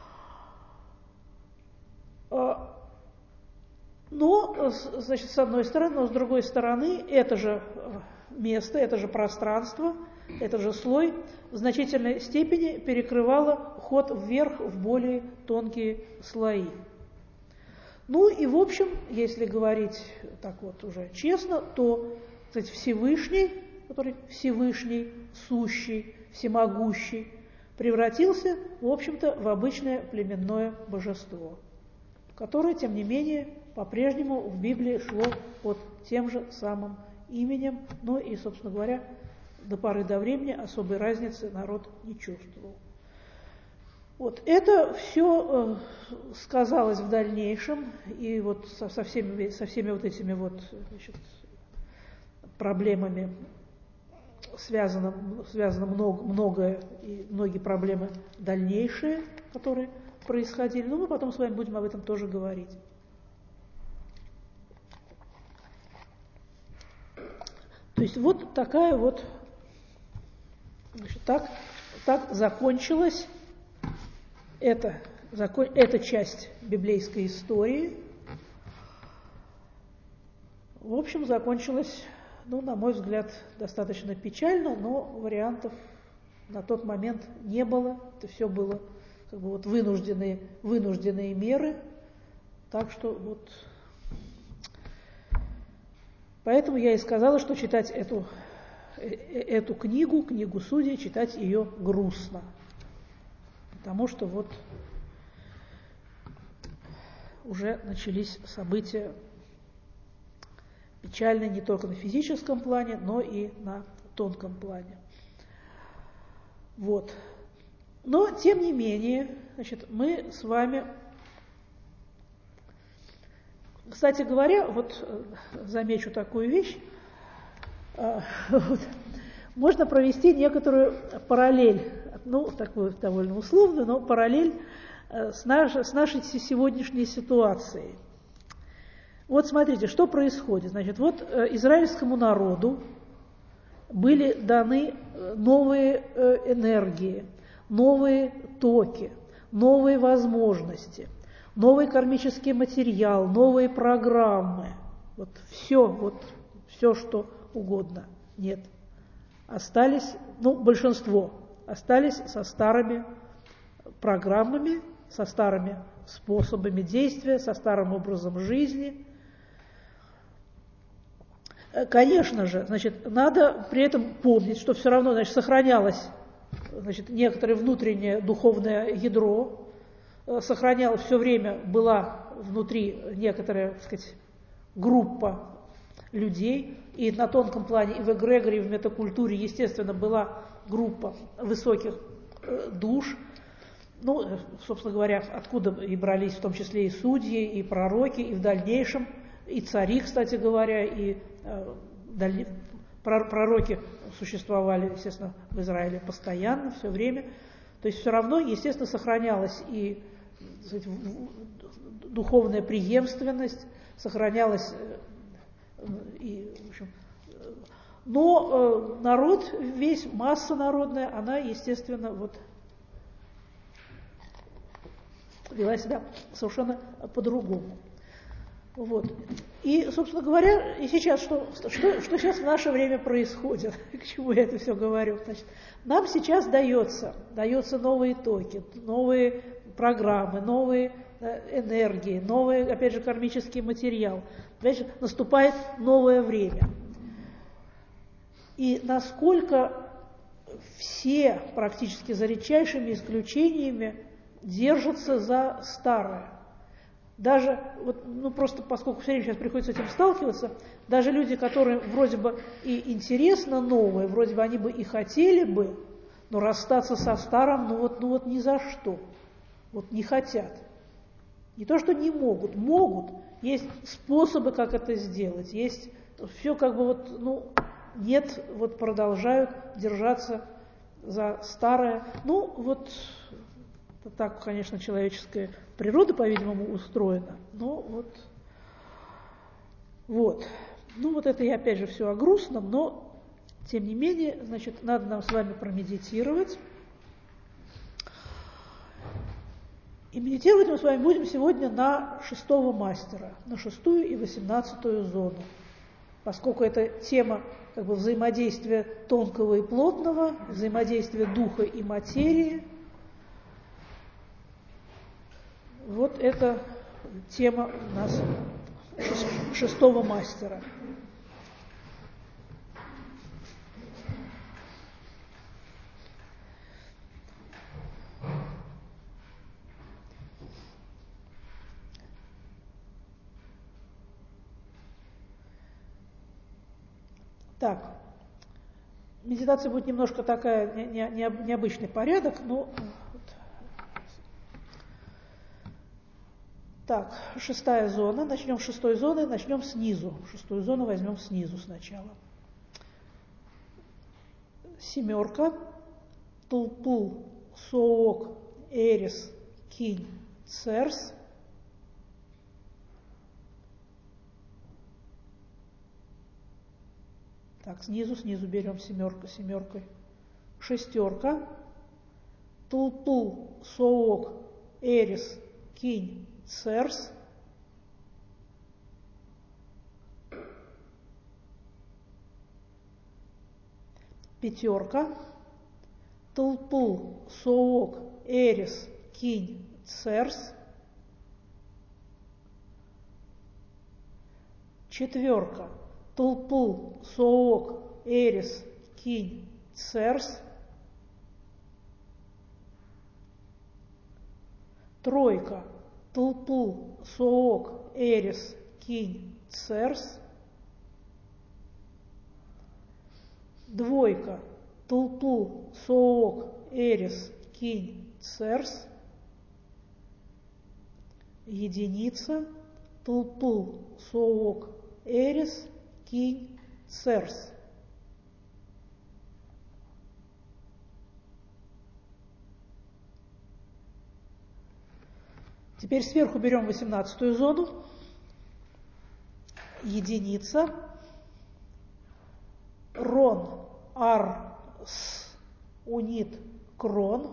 Но, значит, с одной стороны, но с другой стороны, это же место, это же пространство, этот же слой в значительной степени перекрывало ход вверх в более тонкие слои. Ну и, в общем, если говорить так вот уже честно, то, кстати, Всевышний, который Всевышний, сущий, всемогущий, превратился, в общем-то, в обычное племенное божество, которое, тем не менее, по-прежнему в Библии шло под тем же самым именем, ну и, собственно говоря, до поры до времени особой разницы народ не чувствовал. Вот это все э, сказалось в дальнейшем, и вот со, со, всеми, со всеми вот этими вот, значит, проблемами связано, связано много, многое, и многие проблемы дальнейшие, которые происходили, но мы потом с вами будем об этом тоже говорить. То есть вот такая вот, значит, так, так закончилась эта, закон, эта часть библейской истории. В общем, закончилась, ну, на мой взгляд, достаточно печально, но вариантов на тот момент не было. Это все было как бы вот вынужденные, вынужденные меры. Так что вот... Поэтому я и сказала, что читать эту эту книгу, книгу Судей, читать ее грустно. Потому что вот уже начались события печальные не только на физическом плане, но и на тонком плане. Вот. Но, тем не менее, значит, мы с вами, кстати говоря, вот замечу такую вещь, вот, можно провести некоторую параллель, ну, такую довольно условную, но параллель с, наш, с нашей сегодняшней ситуацией. Вот смотрите, что происходит. Значит, вот израильскому народу были даны новые энергии, новые токи, новые возможности, новый кармический материал, новые программы. Вот все, вот все, что угодно. Нет. Остались, ну, большинство, остались со старыми программами, со старыми способами действия, со старым образом жизни. Конечно же, значит, надо при этом помнить, что все равно, значит, сохранялось, значит, некоторое внутреннее духовное ядро, сохранялось все время, была внутри некоторая, так сказать, группа людей, и на тонком плане, и в эгрегоре, и в метакультуре, естественно, была группа высоких душ. Ну, собственно говоря, откуда и брались в том числе и судьи, и пророки, и в дальнейшем, и цари, кстати говоря, и э, даль... пророки существовали, естественно, в Израиле постоянно, все время. То есть все равно, естественно, сохранялась и, так сказать, духовная преемственность, сохранялась и, в общем, но э, народ, весь, масса народная, она, естественно, вот вела себя совершенно по-другому. Вот. И, собственно говоря, и сейчас что, что, что сейчас в наше время происходит? К чему я это все говорю? Значит, нам сейчас дается, даются новые токи, новые программы, новые энергии, новый, опять же, кармический материал. Опять же, наступает новое время. И насколько все, практически за редчайшими исключениями, держатся за старое. Даже, вот, ну просто поскольку все время сейчас приходится с этим сталкиваться, даже люди, которым вроде бы и интересно новое, вроде бы они бы и хотели бы, но расстаться со старым, ну вот, ну вот ни за что. Вот не хотят. Не то, что не могут, могут. Есть способы, как это сделать. Есть все как бы вот, ну, нет, вот продолжают держаться за старое. Ну, вот так, конечно, человеческая природа, по-видимому, устроена. Но вот, вот. Ну, вот это я опять же все о грустном, но, тем не менее, значит, надо нам с вами промедитировать. И медитировать мы с вами будем сегодня на шестого мастера, на шестую и восемнадцатую зону. Поскольку это тема как бы взаимодействия тонкого и плотного, взаимодействия духа и материи, вот это тема у нас шестого мастера. Так, медитация будет немножко такая, не, не, необычный порядок, но... Так, шестая зона. Начнем с шестой зоны, начнем снизу. Шестую зону возьмем снизу сначала. Семерка. Тулпул, Соок, Эрис, Кинь, Церс. Так, снизу, снизу берем семерка, семеркой. Шестерка. Тулпул, Соок, Эрис, Кинь, Церс. Пятерка. Тулпул, Соок, Эрис, Кинь, Церс. Четверка. Тулпул, Соок, Эрис, кинь церс. Тройка, тулпул, соок, эрис, кинь церс. Двойка, тулпул, соок, эрис, кинь церс. Единица, тулпул, соок, эрис, кинь церс. Теперь сверху берем восемнадцатую зону. Единица, рон, ар, с, унит, крон.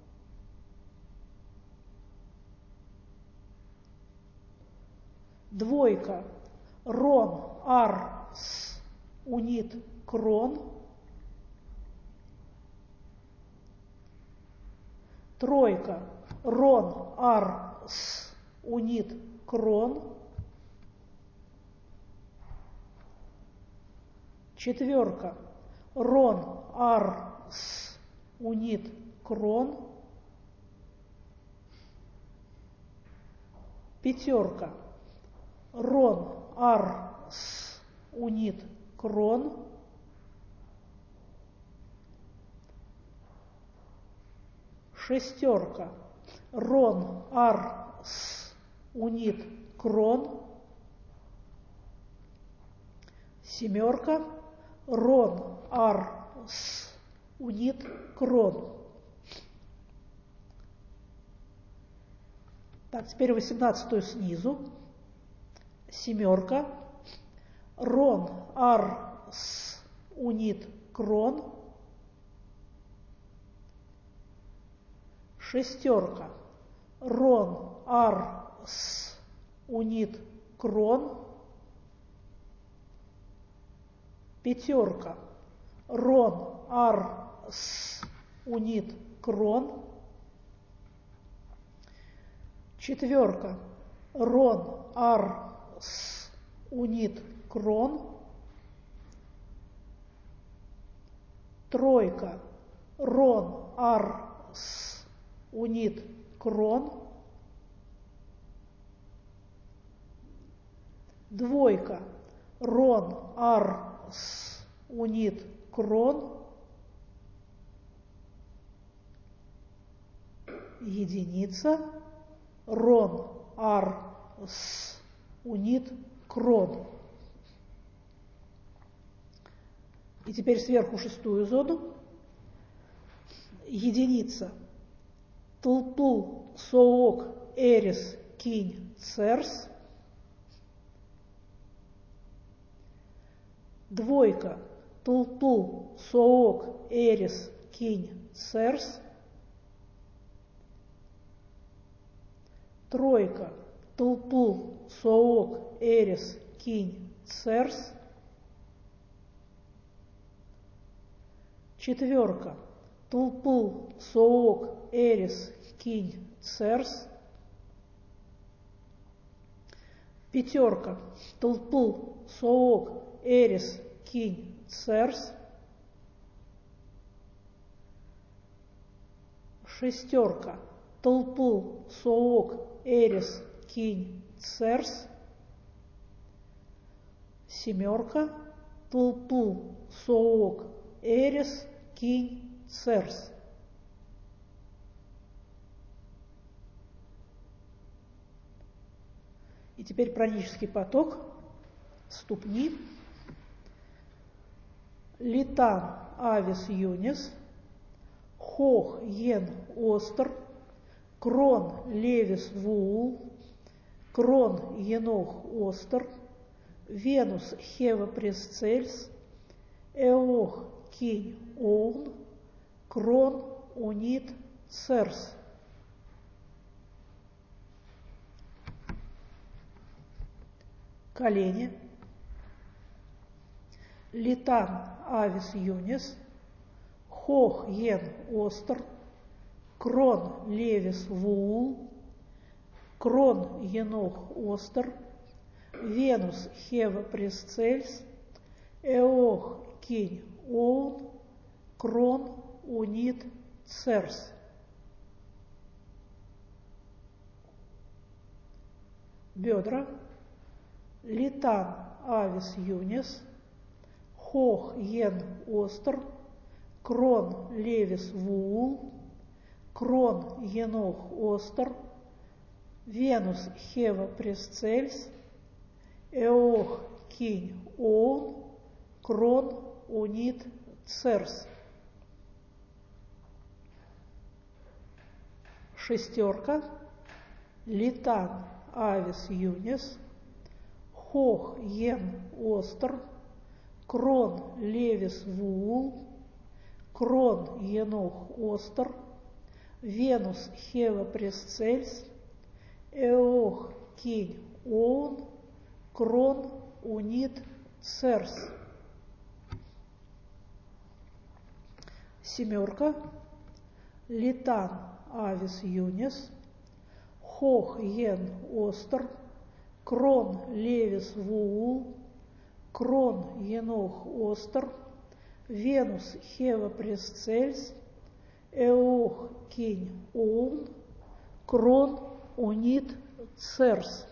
Двойка, рон, ар, с, унит, крон. Тройка, рон, ар, с, унит, крон. Четверка, рон, ар, с, унит, крон. Пятерка, рон, ар, с, унит, крон. Шестерка, рон, ар, с, унит, крон. Семерка, рон, ар, с, унит, крон. Так, теперь восемнадцатую снизу. Семерка, рон, ар, с, унит, крон. Шестерка, рон, ар, с, унит, крон. Пятерка, рон, ар, с, унит, крон. Четверка, рон, ар, с, унит, крон. Тройка, рон, ар, с, унит, крон. Двойка, рон, ар, с, унит, крон. Единица, рон, ар, с, унит, крон. И теперь сверху шестую зону. Единица, тулпул, соок, эрис, кинь, церс. Двойка, тулпул, соок, эрис, кинь, церс. Тройка, тулпул, соок, эрис, кинь, церс. Четверка, тулпул, соок, эрис, кинь, церс. Пятерка, тулпул, соок, эрис, кинь, церс. Шестерка, тулпул, соок, эрис, кинь, церс. Семерка, тулпул, соок, эрис, кинь, церс. И теперь пранический поток, ступни. Литан, авис, юнис, хох, йен, остр, крон, левис, вуул, крон, енох, остр, венус, хева, пресцельс, эох, кинь, оун, крон, унит, церс. Колени. Литан, авис, юнис, хох, йен, остр, крон, левис, вуул, крон, енох, остр, венус, хева, пресцельс, эох, кинь, оун, крон, унит, церс. Бедра. Литан, авис, юнис. Хох, йен, остр. Крон, левис, вуул. Крон, енох, остр. Венус, хева, пресцельс. Эох, кинь, оун. Крон, унит, церс. Шестерка. Литан, авис, юнис. Хох, йен, остр. Крон, левис, вуул. Крон, енох, остр. Венус, хева, пресцельс. Эох, кинь, оун. Крон, унит, церс. Семерка. Литан, авис, юнис. Хох, йен, остр. Крон, левис, вуул. Крон, енох, остр. Венус, хева, пресцельс. Эох, кинь, оун. Крон, унит, церс.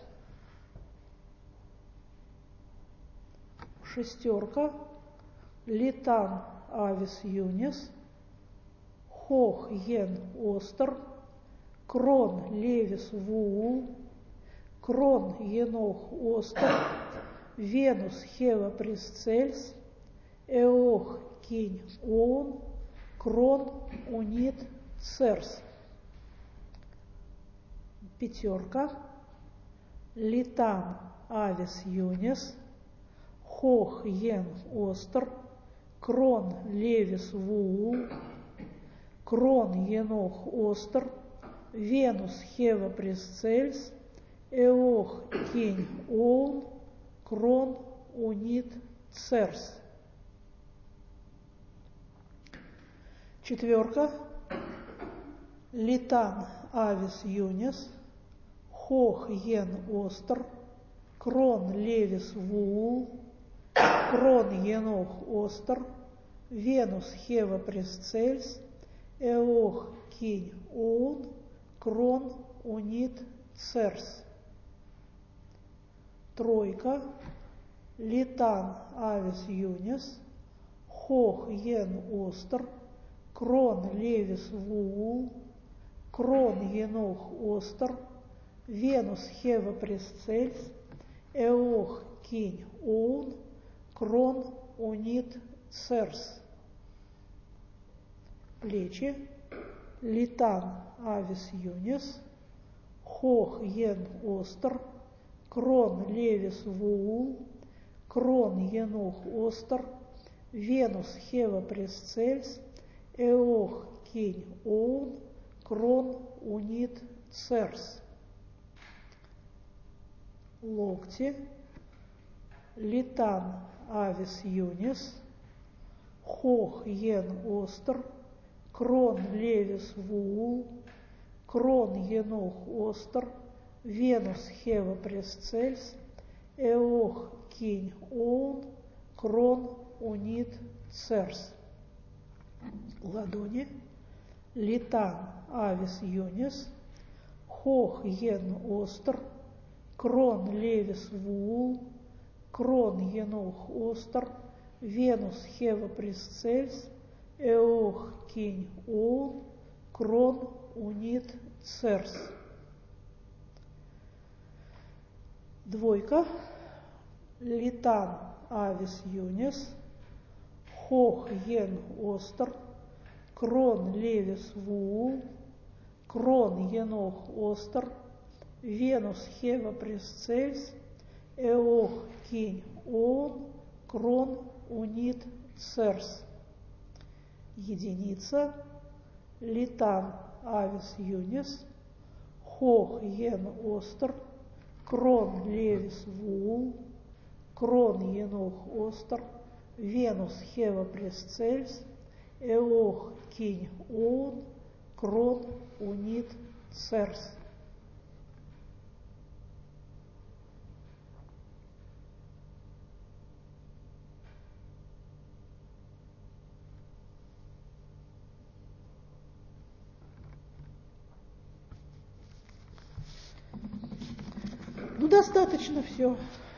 Шестерка. Литан, авис, юнис. Хох, йен, остр. Крон, левис, вуул. Крон, енох, остр. Венус, хева, пресцельс. Эох, кинь, оун. Крон, унит, церс. Пятерка. Литан, авис, юнис. Хох, йен, остр. Крон, левис, вуул. Крон, енох, остр. Венус, хева, пресцельс. Эох, кинь, оун. Крон, унит, церс. Четверка. Литан, авис, юнис. Хох, йен, остр. Крон, левис, вуул. Крон, енох, остр. Венус, хева, пресцельс. Эох, кинь, оун. Крон, унит, церс. Тройка. Литан, авис, юнис. Хох, йен, остр. Крон, левис, вуул. Крон, енох, остр. Венус, хева, пресцельс. Эох, кинь, оун. Крон, унит, церс. Плечи. Литан, авис, юнис. Хох, йен, остр. Крон, левис, вуул. Крон, енох, остр. Венус, хева, пресцельс. Эох, кинь, оун. Крон, унит, церс. Локти. Литан, авис, юнис. Хох, йен, остр. Крон, левис, вуул. Крон, енох, остр. Венус, хева, пресцельс. Эох, кинь, оун. Крон, унит, церс. Ладони. Литан, авис, юнис. Хох, йен, остр. Крон, левис, вуул. Крон, енох, остр. Венус, хева, пресцельс. Эох, кинь, оун. Крон, унит, церс. Двойка. Литан, авис, юнис. Хох, йен, остр. Крон, левис, вуул. Крон, енох, остр. Венус, хева, пресцельс. Эох, кинь, оун. Крон, унит, церс. Единица. Литан, авис, юнис. Хох, йен, остр. Крон, левис, вуул. Крон, енох, остр. Венус, хева, пресцельс. Эох, кинь, оун. Крон, унит, церс. Ну, достаточно все.